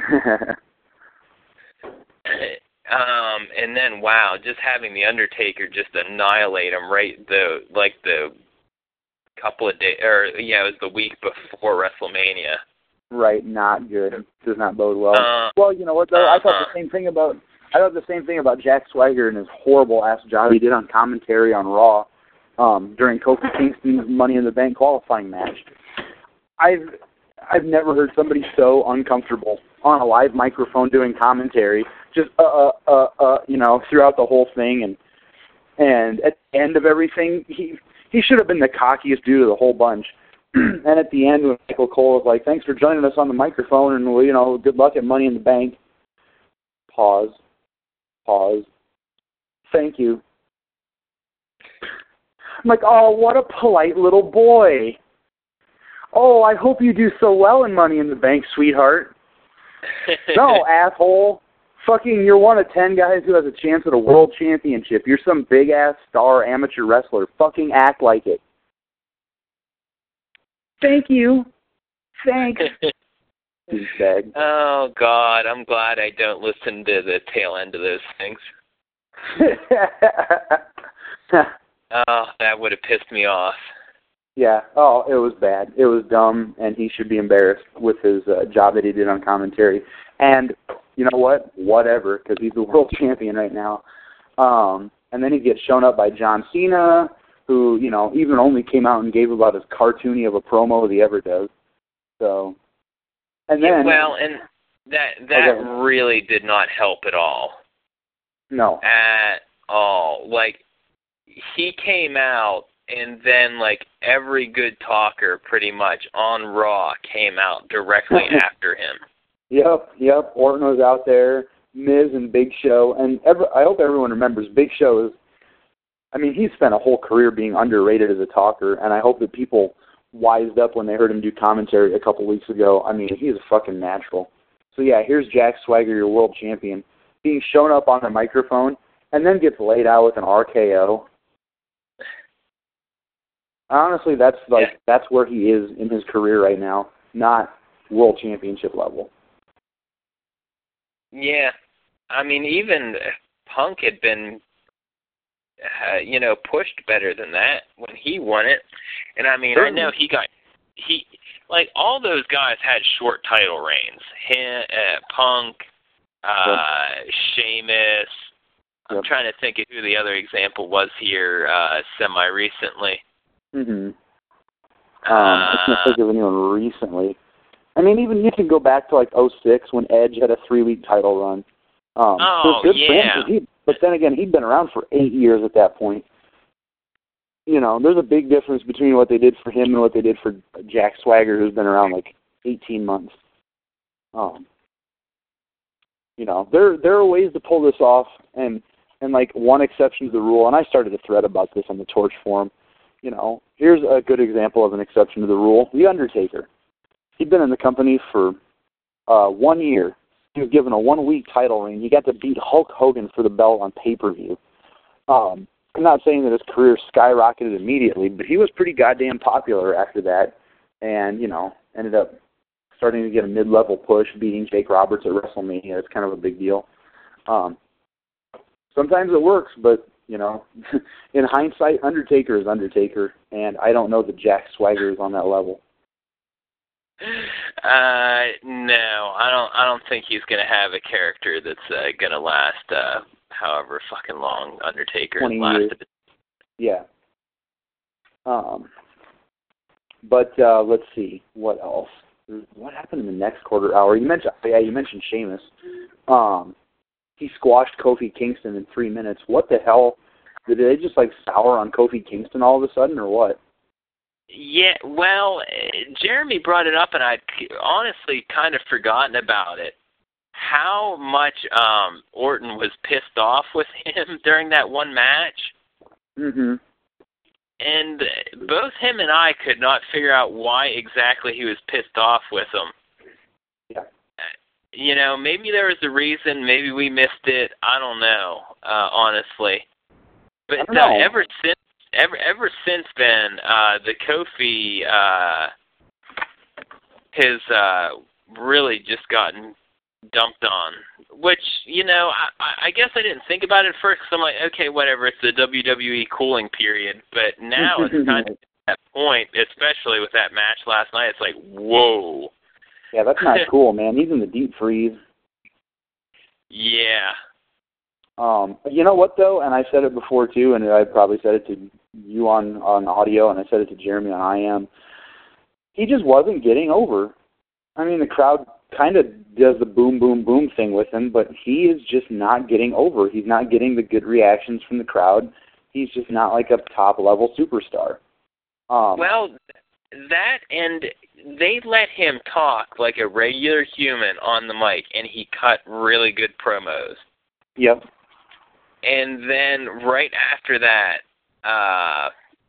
Um, and then wow, just having the Undertaker just annihilate him right the like the couple of days, or yeah, it was the week before WrestleMania. Right, not good. Does not bode well. Uh, well, you know what though? uh-huh. I thought the same thing about I thought the same thing about Jack Swagger and his horrible ass job he did on commentary on Raw um, during Kofi Kingston's Money in the Bank qualifying match. I've I've never heard somebody so uncomfortable on a live microphone doing commentary. Just uh uh uh uh you know, throughout the whole thing, and and at the end of everything, he he should have been the cockiest dude of the whole bunch. And at the end, when Michael Cole was like, "Thanks for joining us on the microphone, and you know, good luck at Money in the Bank." Pause. Pause. Thank you. I'm like, oh, what a polite little boy. Oh, I hope you do so well in Money in the Bank, sweetheart. No, asshole. Fucking, you're one of ten guys who has a chance at a world championship. You're some big-ass star amateur wrestler. Fucking act like it. Thank you. Thanks. Oh, God, I'm glad I don't listen to the tail end of those things. Oh, that would have pissed me off. Yeah. Oh, it was bad. It was dumb, and he should be embarrassed with his uh, job that he did on commentary. And you know what? Whatever, because he's the world champion right now. Um, and then he gets shown up by John Cena, who, you know, even only came out and gave about as cartoony of a promo as he ever does. So, and then... Yeah, well, and that that okay. really did not help at all. No. At all. Like, he came out, and then, like, every good talker pretty much on Raw came out directly after him. Yep, yep. Orton was out there, Miz and Big Show, and every, I hope everyone remembers Big Show is, I mean, he's spent a whole career being underrated as a talker, and I hope that people wised up when they heard him do commentary a couple weeks ago. I mean, he's a fucking natural. So yeah, here's Jack Swagger, your world champion, being shown up on the microphone, and then gets laid out with an R K O. Honestly, that's like yeah. that's where he is in his career right now, not world championship level. Yeah, I mean, even Punk had been uh, you know, pushed better than that when he won it. And I mean, Certainly. I know he got he like all those guys had short title reigns. Him, uh, Punk, uh, yep. Sheamus. I'm yep. trying to think of who the other example was here uh, semi-recently. Mm-hmm. Um, uh, I can't think of anyone recently. I mean, even you can go back to like oh six when Edge had a three-week title run. Um, oh, good yeah. For him, he, but then again, he'd been around for eight years at that point. You know, there's a big difference between what they did for him and what they did for Jack Swagger, who's been around like eighteen months. Um, you know, there there are ways to pull this off, and and like one exception to the rule, and I started a thread about this on the Torch forum. You know, here's a good example of an exception to the rule: The Undertaker. He'd been in the company for uh, one year. He was given a one-week title reign. He got to beat Hulk Hogan for the belt on pay-per-view. Um, I'm not saying that his career skyrocketed immediately, but he was pretty goddamn popular after that, and, you know, ended up starting to get a mid-level push, beating Jake Roberts at WrestleMania. It's kind of a big deal. Um, sometimes it works, but, you know, in hindsight, Undertaker is Undertaker, and I don't know that Jack Swagger is on that level. Uh, no, I don't. I don't think he's gonna have a character that's uh, gonna last uh, however fucking long Undertaker has lasted. Yeah. Um. But uh, let's see what else. What happened in the next quarter hour? You mentioned, yeah, you mentioned Sheamus. Um, he squashed Kofi Kingston in three minutes. What the hell? Did they just like sour on Kofi Kingston all of a sudden, or what? Yeah, well, Jeremy brought it up, and I'd honestly kind of forgotten about it. How much um, Orton was pissed off with him during that one match. Mm-hmm. And both him and I could not figure out why exactly he was pissed off with him. Yeah. You know, maybe there was a reason, maybe we missed it, I don't know, uh, honestly. But uh, ever since Ever ever since then, uh, the Kofi uh, has uh, really just gotten dumped on. Which, you know, I, I guess I didn't think about it first. Cause I'm like, okay, whatever. It's the W W E cooling period. But now it's kind of at that point, especially with that match last night. It's like, whoa. Yeah, that's not cool, man. Even the deep freeze. Yeah. Um, you know what, though? And I said it before, too, and I probably said it to you on, on audio, and I said it to Jeremy on I M. He just wasn't getting over. I mean, the crowd kind of does the boom, boom, boom thing with him, but he is just not getting over. He's not getting the good reactions from the crowd. He's just not like a top-level superstar. Um, well, that and they let him talk like a regular human on the mic, and he cut really good promos. Yep. And then right after that, uh,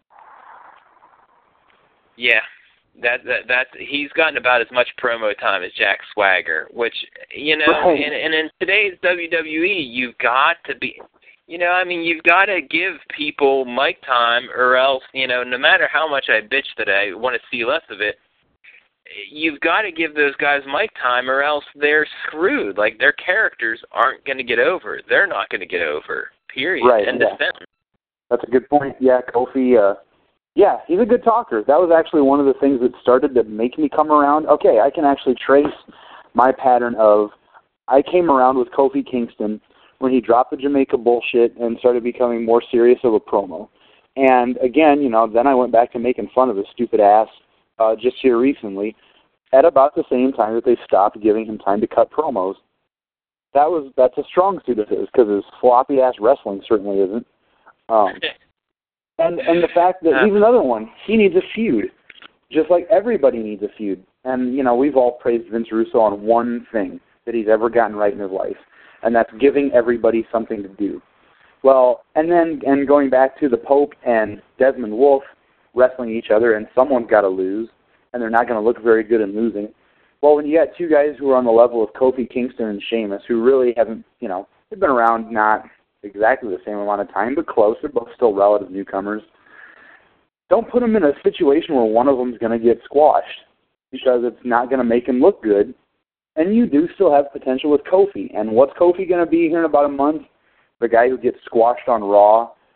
yeah, that that that he's gotten about as much promo time as Jack Swagger, which, you know, right. and, and in today's W W E, you've got to be, you know, I mean, you've got to give people mic time, or else, you know, no matter how much I bitch that I want to see less of it, you've got to give those guys mic time, or else they're screwed. Like, their characters aren't going to get over. They're not going to get over, period. Right, End yeah. of sentence. That's a good point. Yeah, Kofi, uh, yeah, he's a good talker. That was actually one of the things that started to make me come around. Okay, I can actually trace my pattern of, I came around with Kofi Kingston when he dropped the Jamaica bullshit and started becoming more serious of a promo. And again, you know, then I went back to making fun of his stupid ass uh, just here recently at about the same time that they stopped giving him time to cut promos. That was That's a strong suit of his, because his floppy-ass wrestling certainly isn't. Um, and and the fact that he's another one, he needs a feud, just like everybody needs a feud. And, you know, we've all praised Vince Russo on one thing that he's ever gotten right in his life, and that's giving everybody something to do. Well, and then and going back to the Pope and Desmond Wolf wrestling each other, and someone's got to lose, and they're not going to look very good in losing. Well, when you got two guys who are on the level of Kofi Kingston and Sheamus, who really haven't, you know, they've been around not exactly the same amount of time, but close. They're both still relative newcomers. Don't put them in a situation where one of them is going to get squashed, because it's not going to make him look good. And you do still have potential with Kofi. And what's Kofi going to be here in about a month? The guy who gets squashed on Raw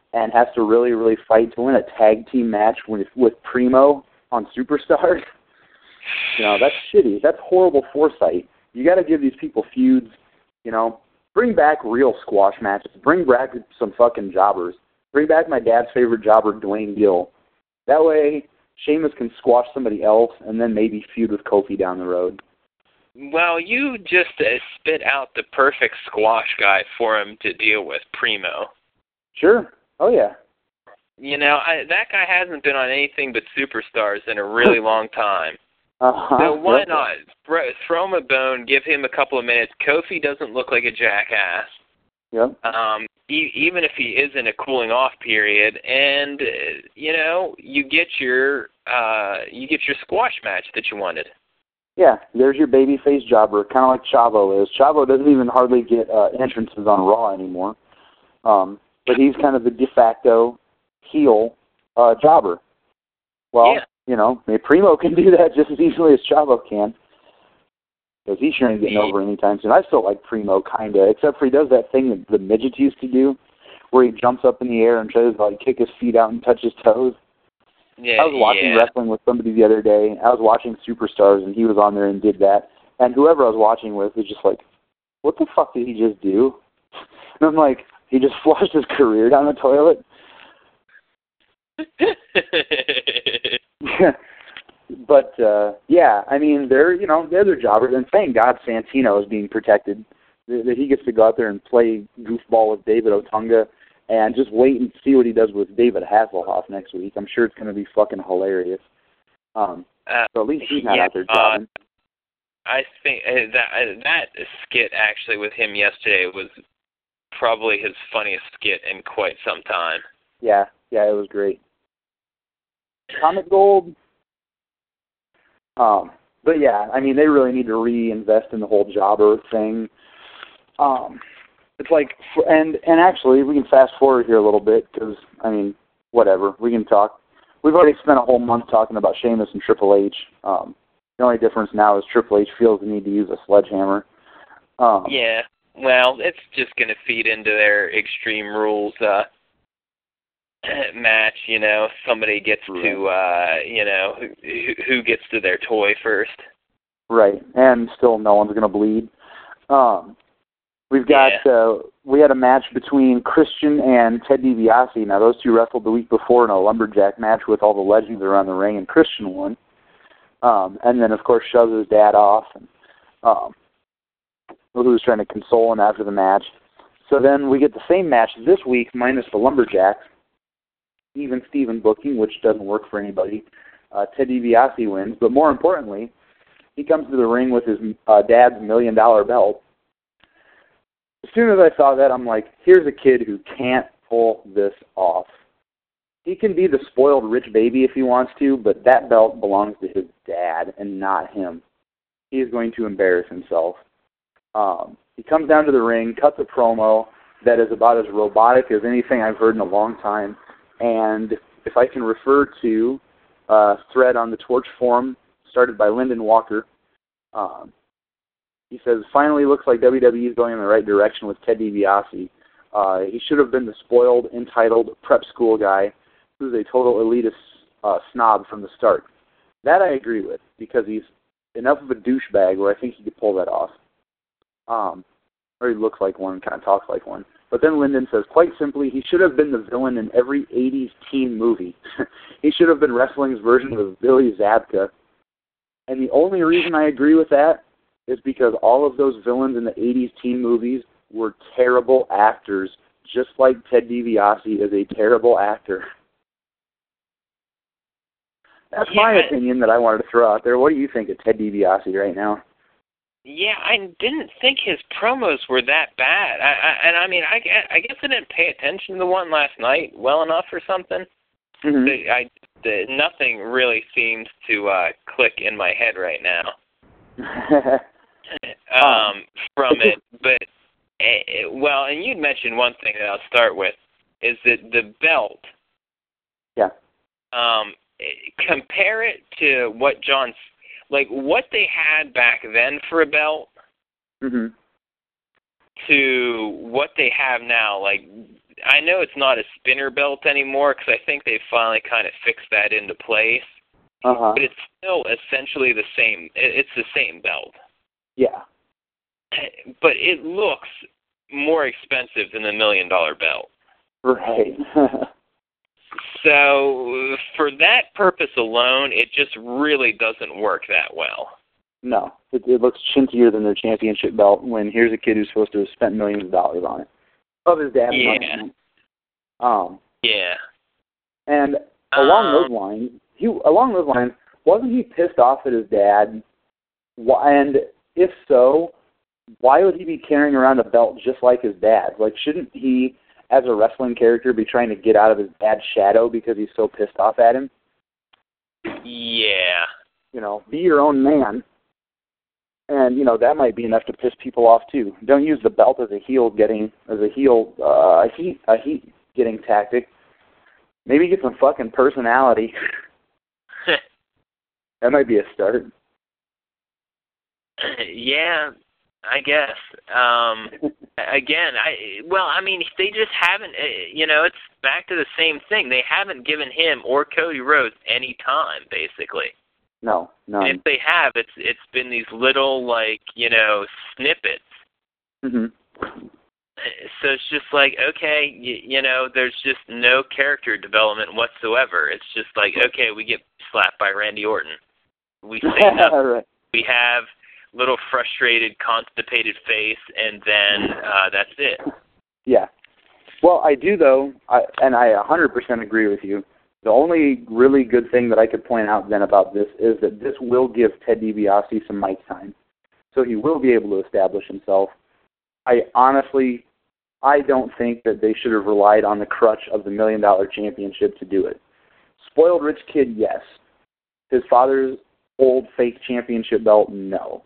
and has to really, really fight to win a tag team match with, with Primo on Superstars. You know, that's shitty. That's horrible foresight. You got to give these people feuds, you know. Bring back real squash matches. Bring back some fucking jobbers. Bring back my dad's favorite jobber, Dwayne Gill. That way, Sheamus can squash somebody else and then maybe feud with Kofi down the road. Well, you just uh, spit out the perfect squash guy for him to deal with, Primo. Sure. Oh, yeah. You know, I, that guy hasn't been on anything but Superstars in a really long time. Uh-huh. So why Yep. not throw him a bone, give him a couple of minutes. Kofi doesn't look like a jackass. Yep. Um, e- even if he is in a cooling off period, and uh, you know, you get your uh, you get your squash match that you wanted. Yeah, there's your babyface jobber, kind of like Chavo is. Chavo doesn't even hardly get uh, entrances on Raw anymore, um, but he's kind of the de facto heel uh, jobber. Well, yeah. you know, maybe Primo can do that just as easily as Chavo can, because he sure ain't getting Yeah. over anytime soon. I still like Primo, kind of, except for he does that thing that the midgets used to do, where he jumps up in the air and tries to like kick his feet out and touch his toes. Yeah, I was watching yeah. wrestling with somebody the other day. I was watching Superstars, and he was on there and did that. And whoever I was watching with was just like, what the fuck did he just do? And I'm like, he just flushed his career down the toilet? But, uh, yeah, I mean, they're, you know, they're their jobbers. And thank God Santino is being protected, that he gets to go out there and play goofball with David Otunga. And just wait and see what he does with David Hasselhoff next week. I'm sure it's going to be fucking hilarious. Um, uh, so at least he's not yeah, out there jobbing. Uh, I think uh, that uh, that skit actually with him yesterday was probably his funniest skit in quite some time. Yeah, yeah, it was great. Comic Gold. Um, but yeah, I mean, they really need to reinvest in the whole jobber thing. Um, It's like, and and actually, we can fast forward here a little bit because, I mean, whatever, we can talk. We've already spent a whole month talking about Sheamus and Triple H. Um, the only difference now is Triple H feels the need to use a sledgehammer. Um, Yeah, well, it's just going to feed into their Extreme Rules uh, match, you know. Somebody gets right. to, uh, you know, who, who gets to their toy first. Right, and still no one's going to bleed. Um, we've got, Yeah. uh, we had a match between Christian and Ted DiBiase. Now, those two wrestled the week before in a lumberjack match with all the legends around the ring, and Christian won. Um, and then, of course, shoves his dad off, and um, who was trying to console him after the match. So then we get the same match this week, minus the lumberjacks, even Steven booking, which doesn't work for anybody. Uh, Ted DiBiase wins, but more importantly, he comes to the ring with his uh, dad's million-dollar belt. As soon as I saw that, I'm like, here's a kid who can't pull this off. He can be the spoiled rich baby if he wants to, but that belt belongs to his dad and not him. He is going to embarrass himself. Um, he comes down to the ring, cuts a promo that is about as robotic as anything I've heard in a long time. And if I can refer to a thread on the Torch forum started by Lyndon Walker, um, he says, finally looks like W W E is going in the right direction with Ted DiBiase. Uh, he should have been the spoiled, entitled prep school guy who's a total elitist uh, snob from the start. That I agree with, because he's enough of a douchebag where I think he could pull that off. Um, or he looks like one, kind of talks like one. But then Lyndon says, quite simply, he should have been the villain in every eighties teen movie. He should have been wrestling's version of Billy Zabka. And the only reason I agree with that is because all of those villains in the eighties teen movies were terrible actors, just like Ted DiBiase is a terrible actor. That's yeah, my opinion that I wanted to throw out there. What do you think of Ted DiBiase right now? Yeah, I didn't think his promos were that bad. I, I, and I mean, I, I guess I didn't pay attention to the one last night well enough or something. Mm-hmm. The, I, the, nothing really seems to uh, click in my head right now um, from it. But, uh, well, and you'd mentioned one thing that I'll start with, is that the belt, yeah. um, compare it to what John... Like, what they had back then for a belt mm-hmm. to what they have now. Like, I know it's not a spinner belt anymore because I think they finally kind of fixed that into place. Uh-huh. But it's still essentially the same. It's the same belt. Yeah. But it looks more expensive than the million dollar belt. Right. So for that purpose alone, it just really doesn't work that well. No, it, it looks chintzier than their championship belt when here's a kid who's supposed to have spent millions of dollars on it. Of his dad's Yeah. money. Um, yeah. And along um, those lines, he along those lines, wasn't he pissed off at his dad? And if so, why would he be carrying around a belt just like his dad? Like, shouldn't he, as a wrestling character, be trying to get out of his dad's shadow because he's so pissed off at him? Yeah. You know, be your own man. And, you know, that might be enough to piss people off, too. Don't use the belt as a heel getting, as a heel, uh, a heat, a heat getting tactic. Maybe get some fucking personality. That might be a start. Yeah, I guess. Um, again, I well, I mean, they just haven't. You know, it's back to the same thing. They haven't given him or Cody Rhodes any time, basically. No, no. And if they have, it's it's been these little, like, you know, snippets. Mm-hmm. So it's just like, okay, you, you know, there's just no character development whatsoever. It's just like, okay, we get slapped by Randy Orton. We say nothing. Right. We have little frustrated, constipated face, and then uh, that's it. Yeah. Well, I do, though, I, and I one hundred percent agree with you. The only really good thing that I could point out then about this is that this will give Ted DiBiase some mic time. So he will be able to establish himself. I honestly, I don't think that they should have relied on the crutch of the Million Dollar Championship to do it. Spoiled rich kid, yes. His father's old fake championship belt, no.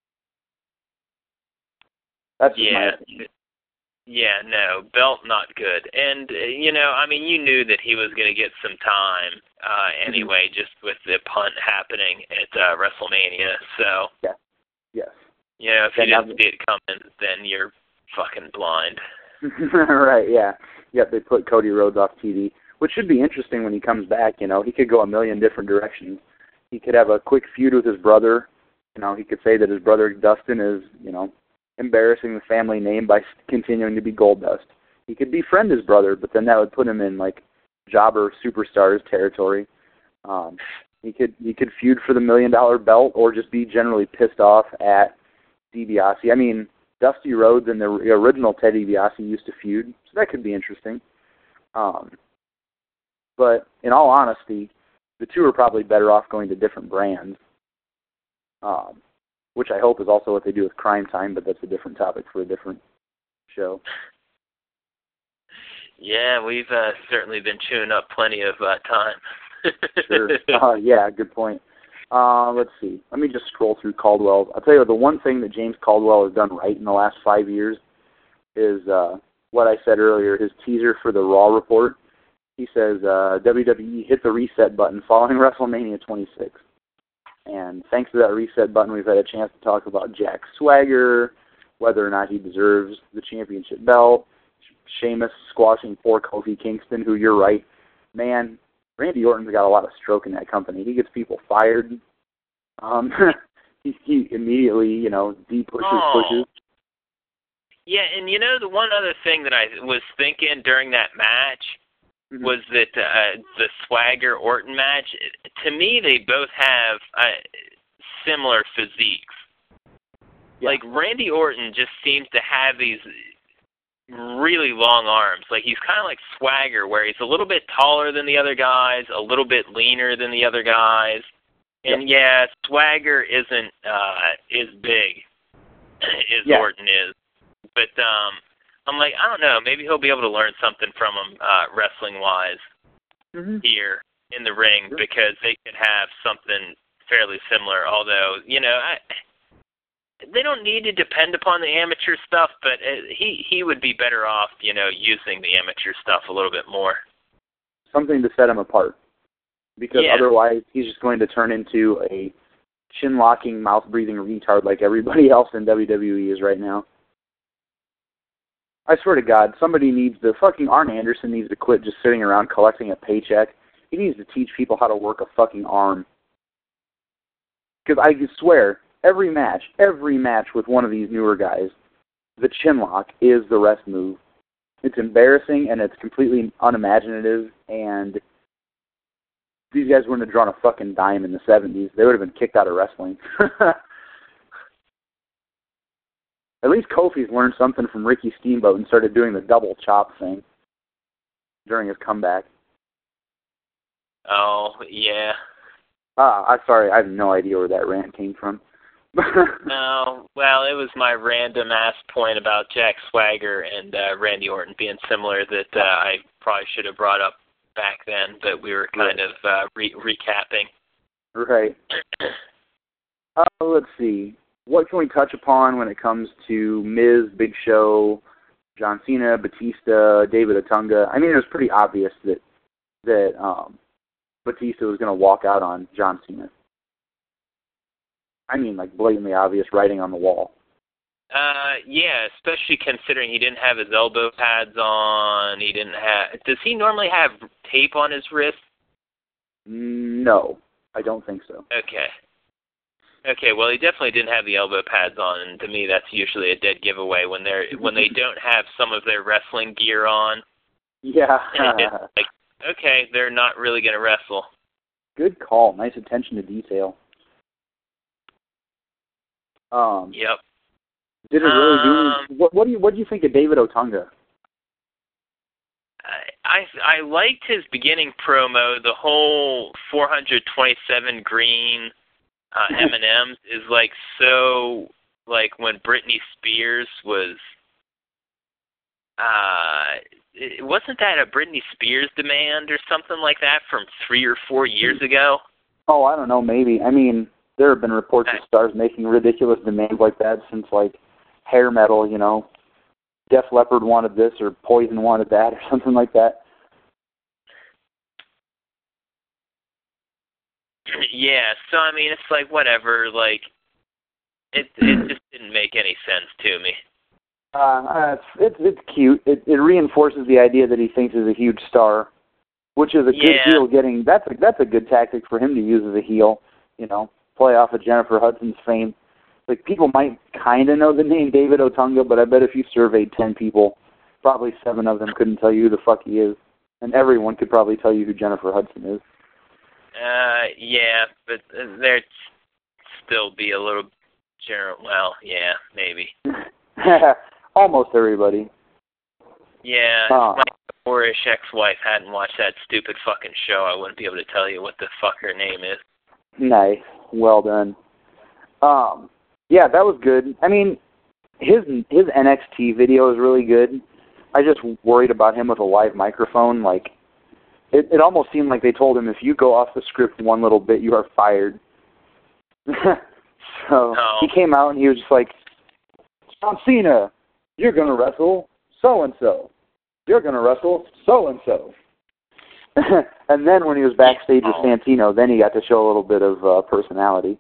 That's just yeah. my opinion. Yeah, no, belt not good. And, uh, you know, I mean, you knew that he was going to get some time uh, anyway, mm-hmm. just with the punt happening at uh, WrestleMania. So, yeah. Yes. You know, if you didn't see it coming, then you're fucking blind. Right, yeah. Yep, they put Cody Rhodes off T V, which should be interesting when he comes back. You know, he could go a million different directions. He could have a quick feud with his brother. You know, he could say that his brother Dustin is, you know, embarrassing the family name by continuing to be Goldust. He could befriend his brother, but then that would put him in, like, jobber superstars territory. Um, he could he could feud for the million dollar belt or just be generally pissed off at DiBiase. I mean, Dusty Rhodes and the original Ted DiBiase used to feud, so that could be interesting. Um, but in all honesty, the two are probably better off going to different brands, um, which I hope is also what they do with Crime Time, but that's a different topic for a different show. Yeah, we've uh, certainly been chewing up plenty of uh, time. Sure. Uh, yeah, good point. Uh, let's see. Let me just scroll through Caldwell. I'll tell you, the one thing that James Caldwell has done right in the last five years is uh, what I said earlier, his teaser for the Raw report. He says, uh, W W E hit the reset button following WrestleMania twenty-six. And thanks to that reset button, we've had a chance to talk about Jack Swagger, whether or not he deserves the championship belt, Sheamus squashing poor Kofi Kingston, who, you're right, man, Randy Orton's got a lot of stroke in that company. He gets people fired. Um, he, he immediately, you know, de-pushes, oh. pushes. Yeah, and you know, the one other thing that I was thinking during that match mm-hmm. was that uh, the Swagger-Orton match, to me, they both have uh, similar physiques. Yeah. Like, Randy Orton just seems to have these really long arms. Like, he's kind of like Swagger, where he's a little bit taller than the other guys, a little bit leaner than the other guys. And, yeah, yeah Swagger isn't uh, as big as yeah. Orton is. But um, I'm like, I don't know, maybe he'll be able to learn something from him uh, wrestling-wise mm-hmm. here in the ring, because they could have something fairly similar, although, you know, I... they don't need to depend upon the amateur stuff, but he he would be better off, you know, using the amateur stuff a little bit more. Something to set him apart. Because yeah. otherwise he's just going to turn into a chin-locking, mouth-breathing retard like everybody else in W W E is right now. I swear to God, somebody needs to, fucking Arn Anderson needs to quit just sitting around collecting a paycheck. He needs to teach people how to work a fucking arm. Because I swear, every match, every match with one of these newer guys, the chin lock is the rest move. It's embarrassing, and it's completely unimaginative, and these guys wouldn't have drawn a fucking dime in the seventies. They would have been kicked out of wrestling. At least Kofi's learned something from Ricky Steamboat and started doing the double chop thing during his comeback. Oh, yeah. Ah, I'm sorry, I have no idea where that rant came from. No, well, it was my random-ass point about Jack Swagger and uh, Randy Orton being similar that uh, I probably should have brought up back then, but we were kind right. of uh, re- recapping. Right. Uh, let's see. What can we touch upon when it comes to Miz, Big Show, John Cena, Batista, David Otunga? I mean, it was pretty obvious that that um, Batista was going to walk out on John Cena. I mean, like, blatantly obvious writing on the wall. Uh, yeah, especially considering he didn't have his elbow pads on. He didn't have. Does he normally have tape on his wrist? No, I don't think so. Okay. Okay, well, he definitely didn't have the elbow pads on, and to me, that's usually a dead giveaway when they're when they don't have some of their wrestling gear on. Yeah. It's like, okay, they're not really going to wrestle. Good call. Nice attention to detail. Um. Yep. Did it really um, do? What, what do you What do you think of David Otunga? I I liked his beginning promo. The whole four hundred twenty-seven green uh, M and M's is like so like when Britney Spears was. Uh, it, wasn't that a Britney Spears demand or something like that from three or four years ago? Oh, I don't know. Maybe. I mean, there have been reports of stars making ridiculous demands like that since like hair metal. You know, Def Leppard wanted this or Poison wanted that or something like that. Yeah, so I mean, it's like whatever. Like, it it just didn't make any sense to me. Uh, it's it's it's cute. It it reinforces the idea that he thinks he's a huge star, which is a Yeah. good heel. Getting that's a that's a good tactic for him to use as a heel. You know, play off of Jennifer Hudson's fame. Like people might kind of know the name David Otunga, but I bet if you surveyed ten people, probably seven of them couldn't tell you who the fuck he is, and everyone could probably tell you who Jennifer Hudson is. Uh, yeah, but there'd still be a little general. Well, yeah, maybe. Almost everybody. Yeah, uh, if my poorish ex-wife hadn't watched that stupid fucking show, I wouldn't be able to tell you what the fuck her name is. Nice. Well done. Um, yeah, that was good. I mean, his his N X T video is really good. I just worried about him with a live microphone. Like, it, it almost seemed like they told him, if you go off the script one little bit, you are fired. So no. He came out and he was just like, John Cena, you're going to wrestle so-and-so. You're going to wrestle so-and-so. And then when he was backstage with Santino, then he got to show a little bit of uh, personality.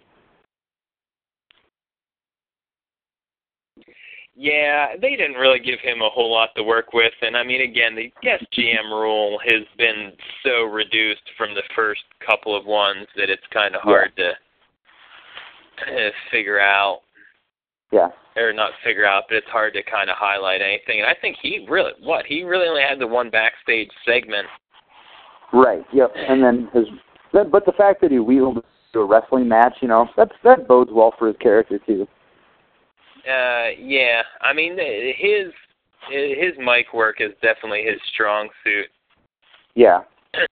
Yeah, they didn't really give him a whole lot to work with. And, I mean, again, the guest G M rule has been so reduced from the first couple of ones that it's kind of hard yeah. to uh, figure out. Yeah. Or not figure out, but it's hard to kind of highlight anything. And I think he really, what, he really only had the one backstage segment. Right, yep. And then his, but the fact that he wheeled to a wrestling match, you know, that's, that bodes well for his character, too. Uh, yeah, I mean, his his mic work is definitely his strong suit. Yeah.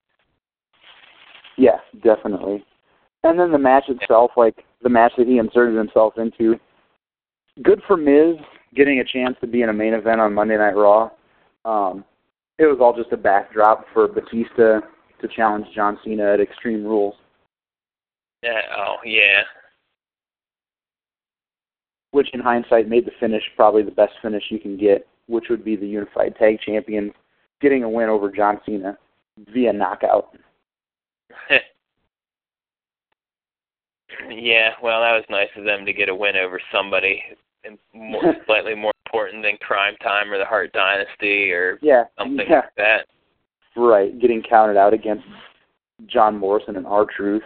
Yeah, definitely. And then the match itself, like the match that he inserted himself into, good for Miz getting a chance to be in a main event on Monday Night Raw. Um, it was all just a backdrop for Batista to challenge John Cena at Extreme Rules. Uh, oh, yeah. Which, in hindsight, made the finish probably the best finish you can get, which would be the Unified Tag Champions getting a win over John Cena via knockout. Yeah, well, that was nice of them to get a win over somebody more, slightly more important than Crime Time or the Hart Dynasty or yeah, something yeah. like that. Right, getting counted out against John Morrison and R-Truth.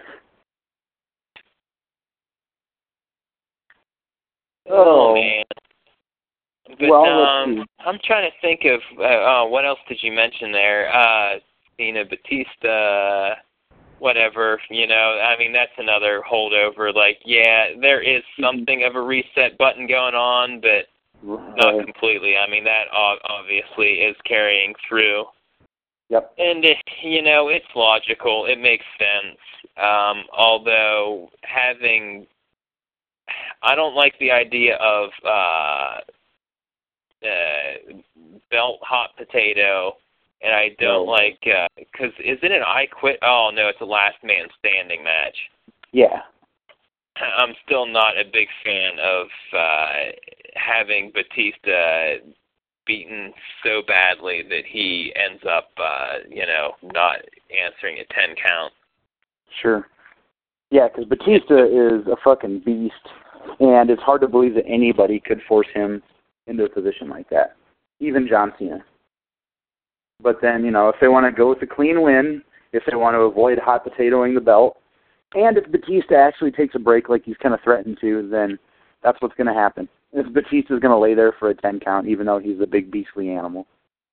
Oh, oh man. But, well, um, let's see. I'm trying to think of, uh, uh, what else did you mention there? Uh, Cena, Batista, whatever, you know, I mean, that's another holdover. Like, yeah, there is something of a reset button going on, but Right. not completely. I mean, that obviously is carrying through. Yep. And, it, you know, it's logical. It makes sense. Um, although having, I don't like the idea of uh, uh, belt hot potato, and I don't No. like, because uh, isn't it I Quit? Oh, no, it's a last man standing match. Yeah. I'm still not a big fan of uh, having Batista beaten so badly that he ends up, uh, you know, not answering a ten count. Sure. Yeah, because Batista is a fucking beast, and it's hard to believe that anybody could force him into a position like that, even John Cena. But then, you know, if they want to go with a clean win, if they want to avoid hot potatoing the belt, and if Batista actually takes a break like he's kind of threatened to, then that's what's going to happen. If Batista's going to lay there for a ten count, even though he's a big beastly animal.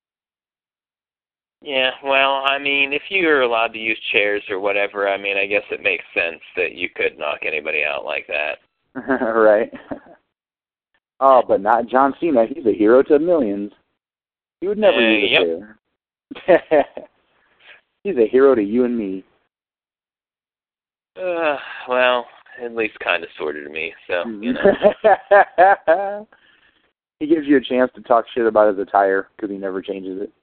Yeah, well, I mean, if you're allowed to use chairs or whatever, I mean, I guess it makes sense that you could knock anybody out like that. Right. Oh, but not John Cena. He's a hero to millions. He would never Uh, use a yep. chair. He's a hero to you and me. Uh, well, at least kind of sort of to me, so, you know. He gives you a chance to talk shit about his attire because he never changes it.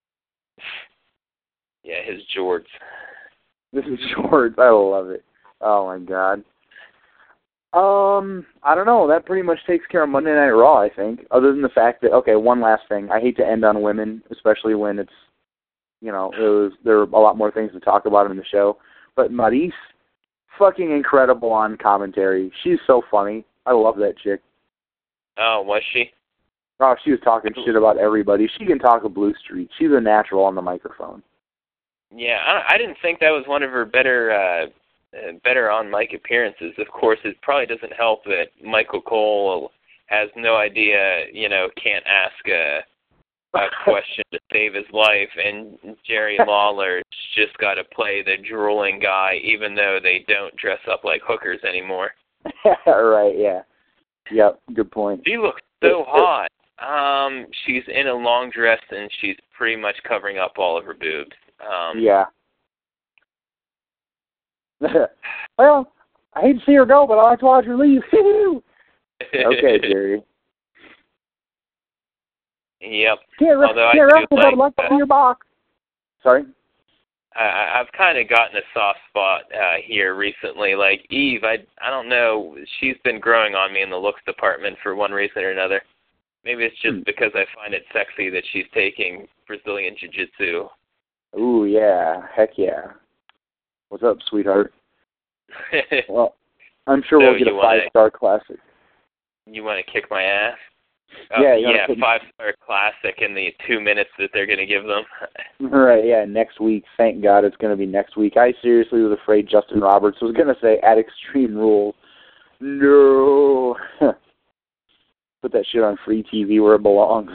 Yeah, his jorts. This is George. I love it. Oh, my God. Um, I don't know. That pretty much takes care of Monday Night Raw, I think, other than the fact that, okay, one last thing. I hate to end on women, especially when it's, you know, it was there are a lot more things to talk about in the show. But Maryse, fucking incredible on commentary. She's so funny. I love that chick. Oh, was she? Oh, she was talking shit about everybody. She can talk a Blue Street. She's a natural on the microphone. Yeah, I, I didn't think that was one of her better, uh, uh, better on mic appearances. Of course, it probably doesn't help that Michael Cole has no idea, you know, can't ask a, a question to save his life, and Jerry Lawler's just got to play the drooling guy, even though they don't dress up like hookers anymore. Right, yeah. Yep, good point. She looks so hot. Um, she's in a long dress, and she's pretty much covering up all of her boobs. Um, yeah. Well, I hate to see her go, but I like to watch her leave. Okay, Jerry. Yep. Can't, Although can't I wrestle, do but like, I like to see your box. Sorry? I, I've kind of gotten a soft spot uh, here recently. Like Eve, I I don't know. She's been growing on me in the looks department for one reason or another. Maybe it's just hmm. because I find it sexy that she's taking Brazilian Jiu-Jitsu. Ooh, yeah. Heck yeah. What's up, sweetheart? Well, I'm sure So we'll get you a five-star classic. You want to kick my ass? Oh, yeah, you yeah, put... five-star classic in the two minutes that they're going to give them. Right, yeah, next week. Thank God it's going to be next week. I seriously was afraid Justin Roberts was going to say, at Extreme Rules. No. Put that shit on free T V where it belongs.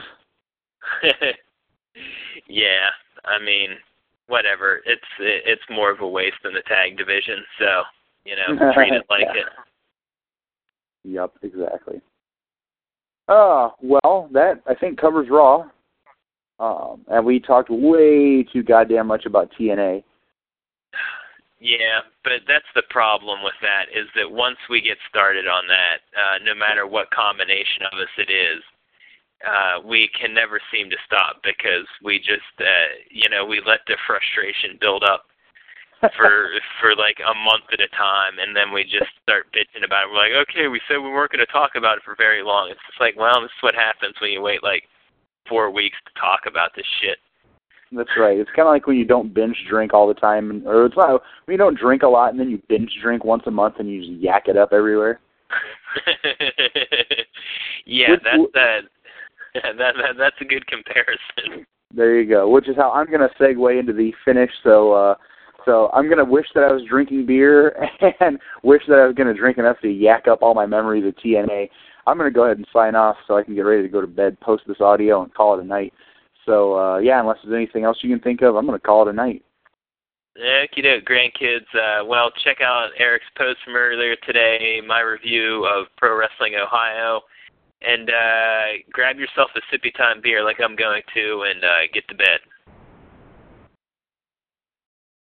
Yeah, I mean, whatever. It's it's more of a waste than the tag division, so, you know, treat it like yeah. it. Yep, exactly. Uh, well, that, I think, covers Raw. Um, and we talked way too goddamn much about T N A. Yeah, but that's the problem with that, is that once we get started on that, uh, no matter what combination of us it is, uh, we can never seem to stop because we just, uh, you know, we let the frustration build up for for like a month at a time, and then we just start bitching about it. We're like, okay, we said we weren't going to talk about it for very long. It's just like, well, this is what happens when you wait like four weeks to talk about this shit. That's right. It's kind of like when you don't binge drink all the time, and, or it's not when you don't drink a lot and then you binge drink once a month and you just yak it up everywhere. Yeah, Which, that's that. that, that that's a good comparison. There you go. Which is how I'm going to segue into the finish. So, uh, so I'm going to wish that I was drinking beer and wish that I was going to drink enough to yak up all my memories of T N A. I'm going to go ahead and sign off so I can get ready to go to bed, post this audio, and call it a night. So, uh, yeah, unless there's anything else you can think of, I'm going to call it a night. Okie doke, grandkids. Uh, well, check out Eric's post from earlier today, my review of Pro Wrestling Ohio, and uh, grab yourself a sippy time beer like I'm going to and uh, get to bed.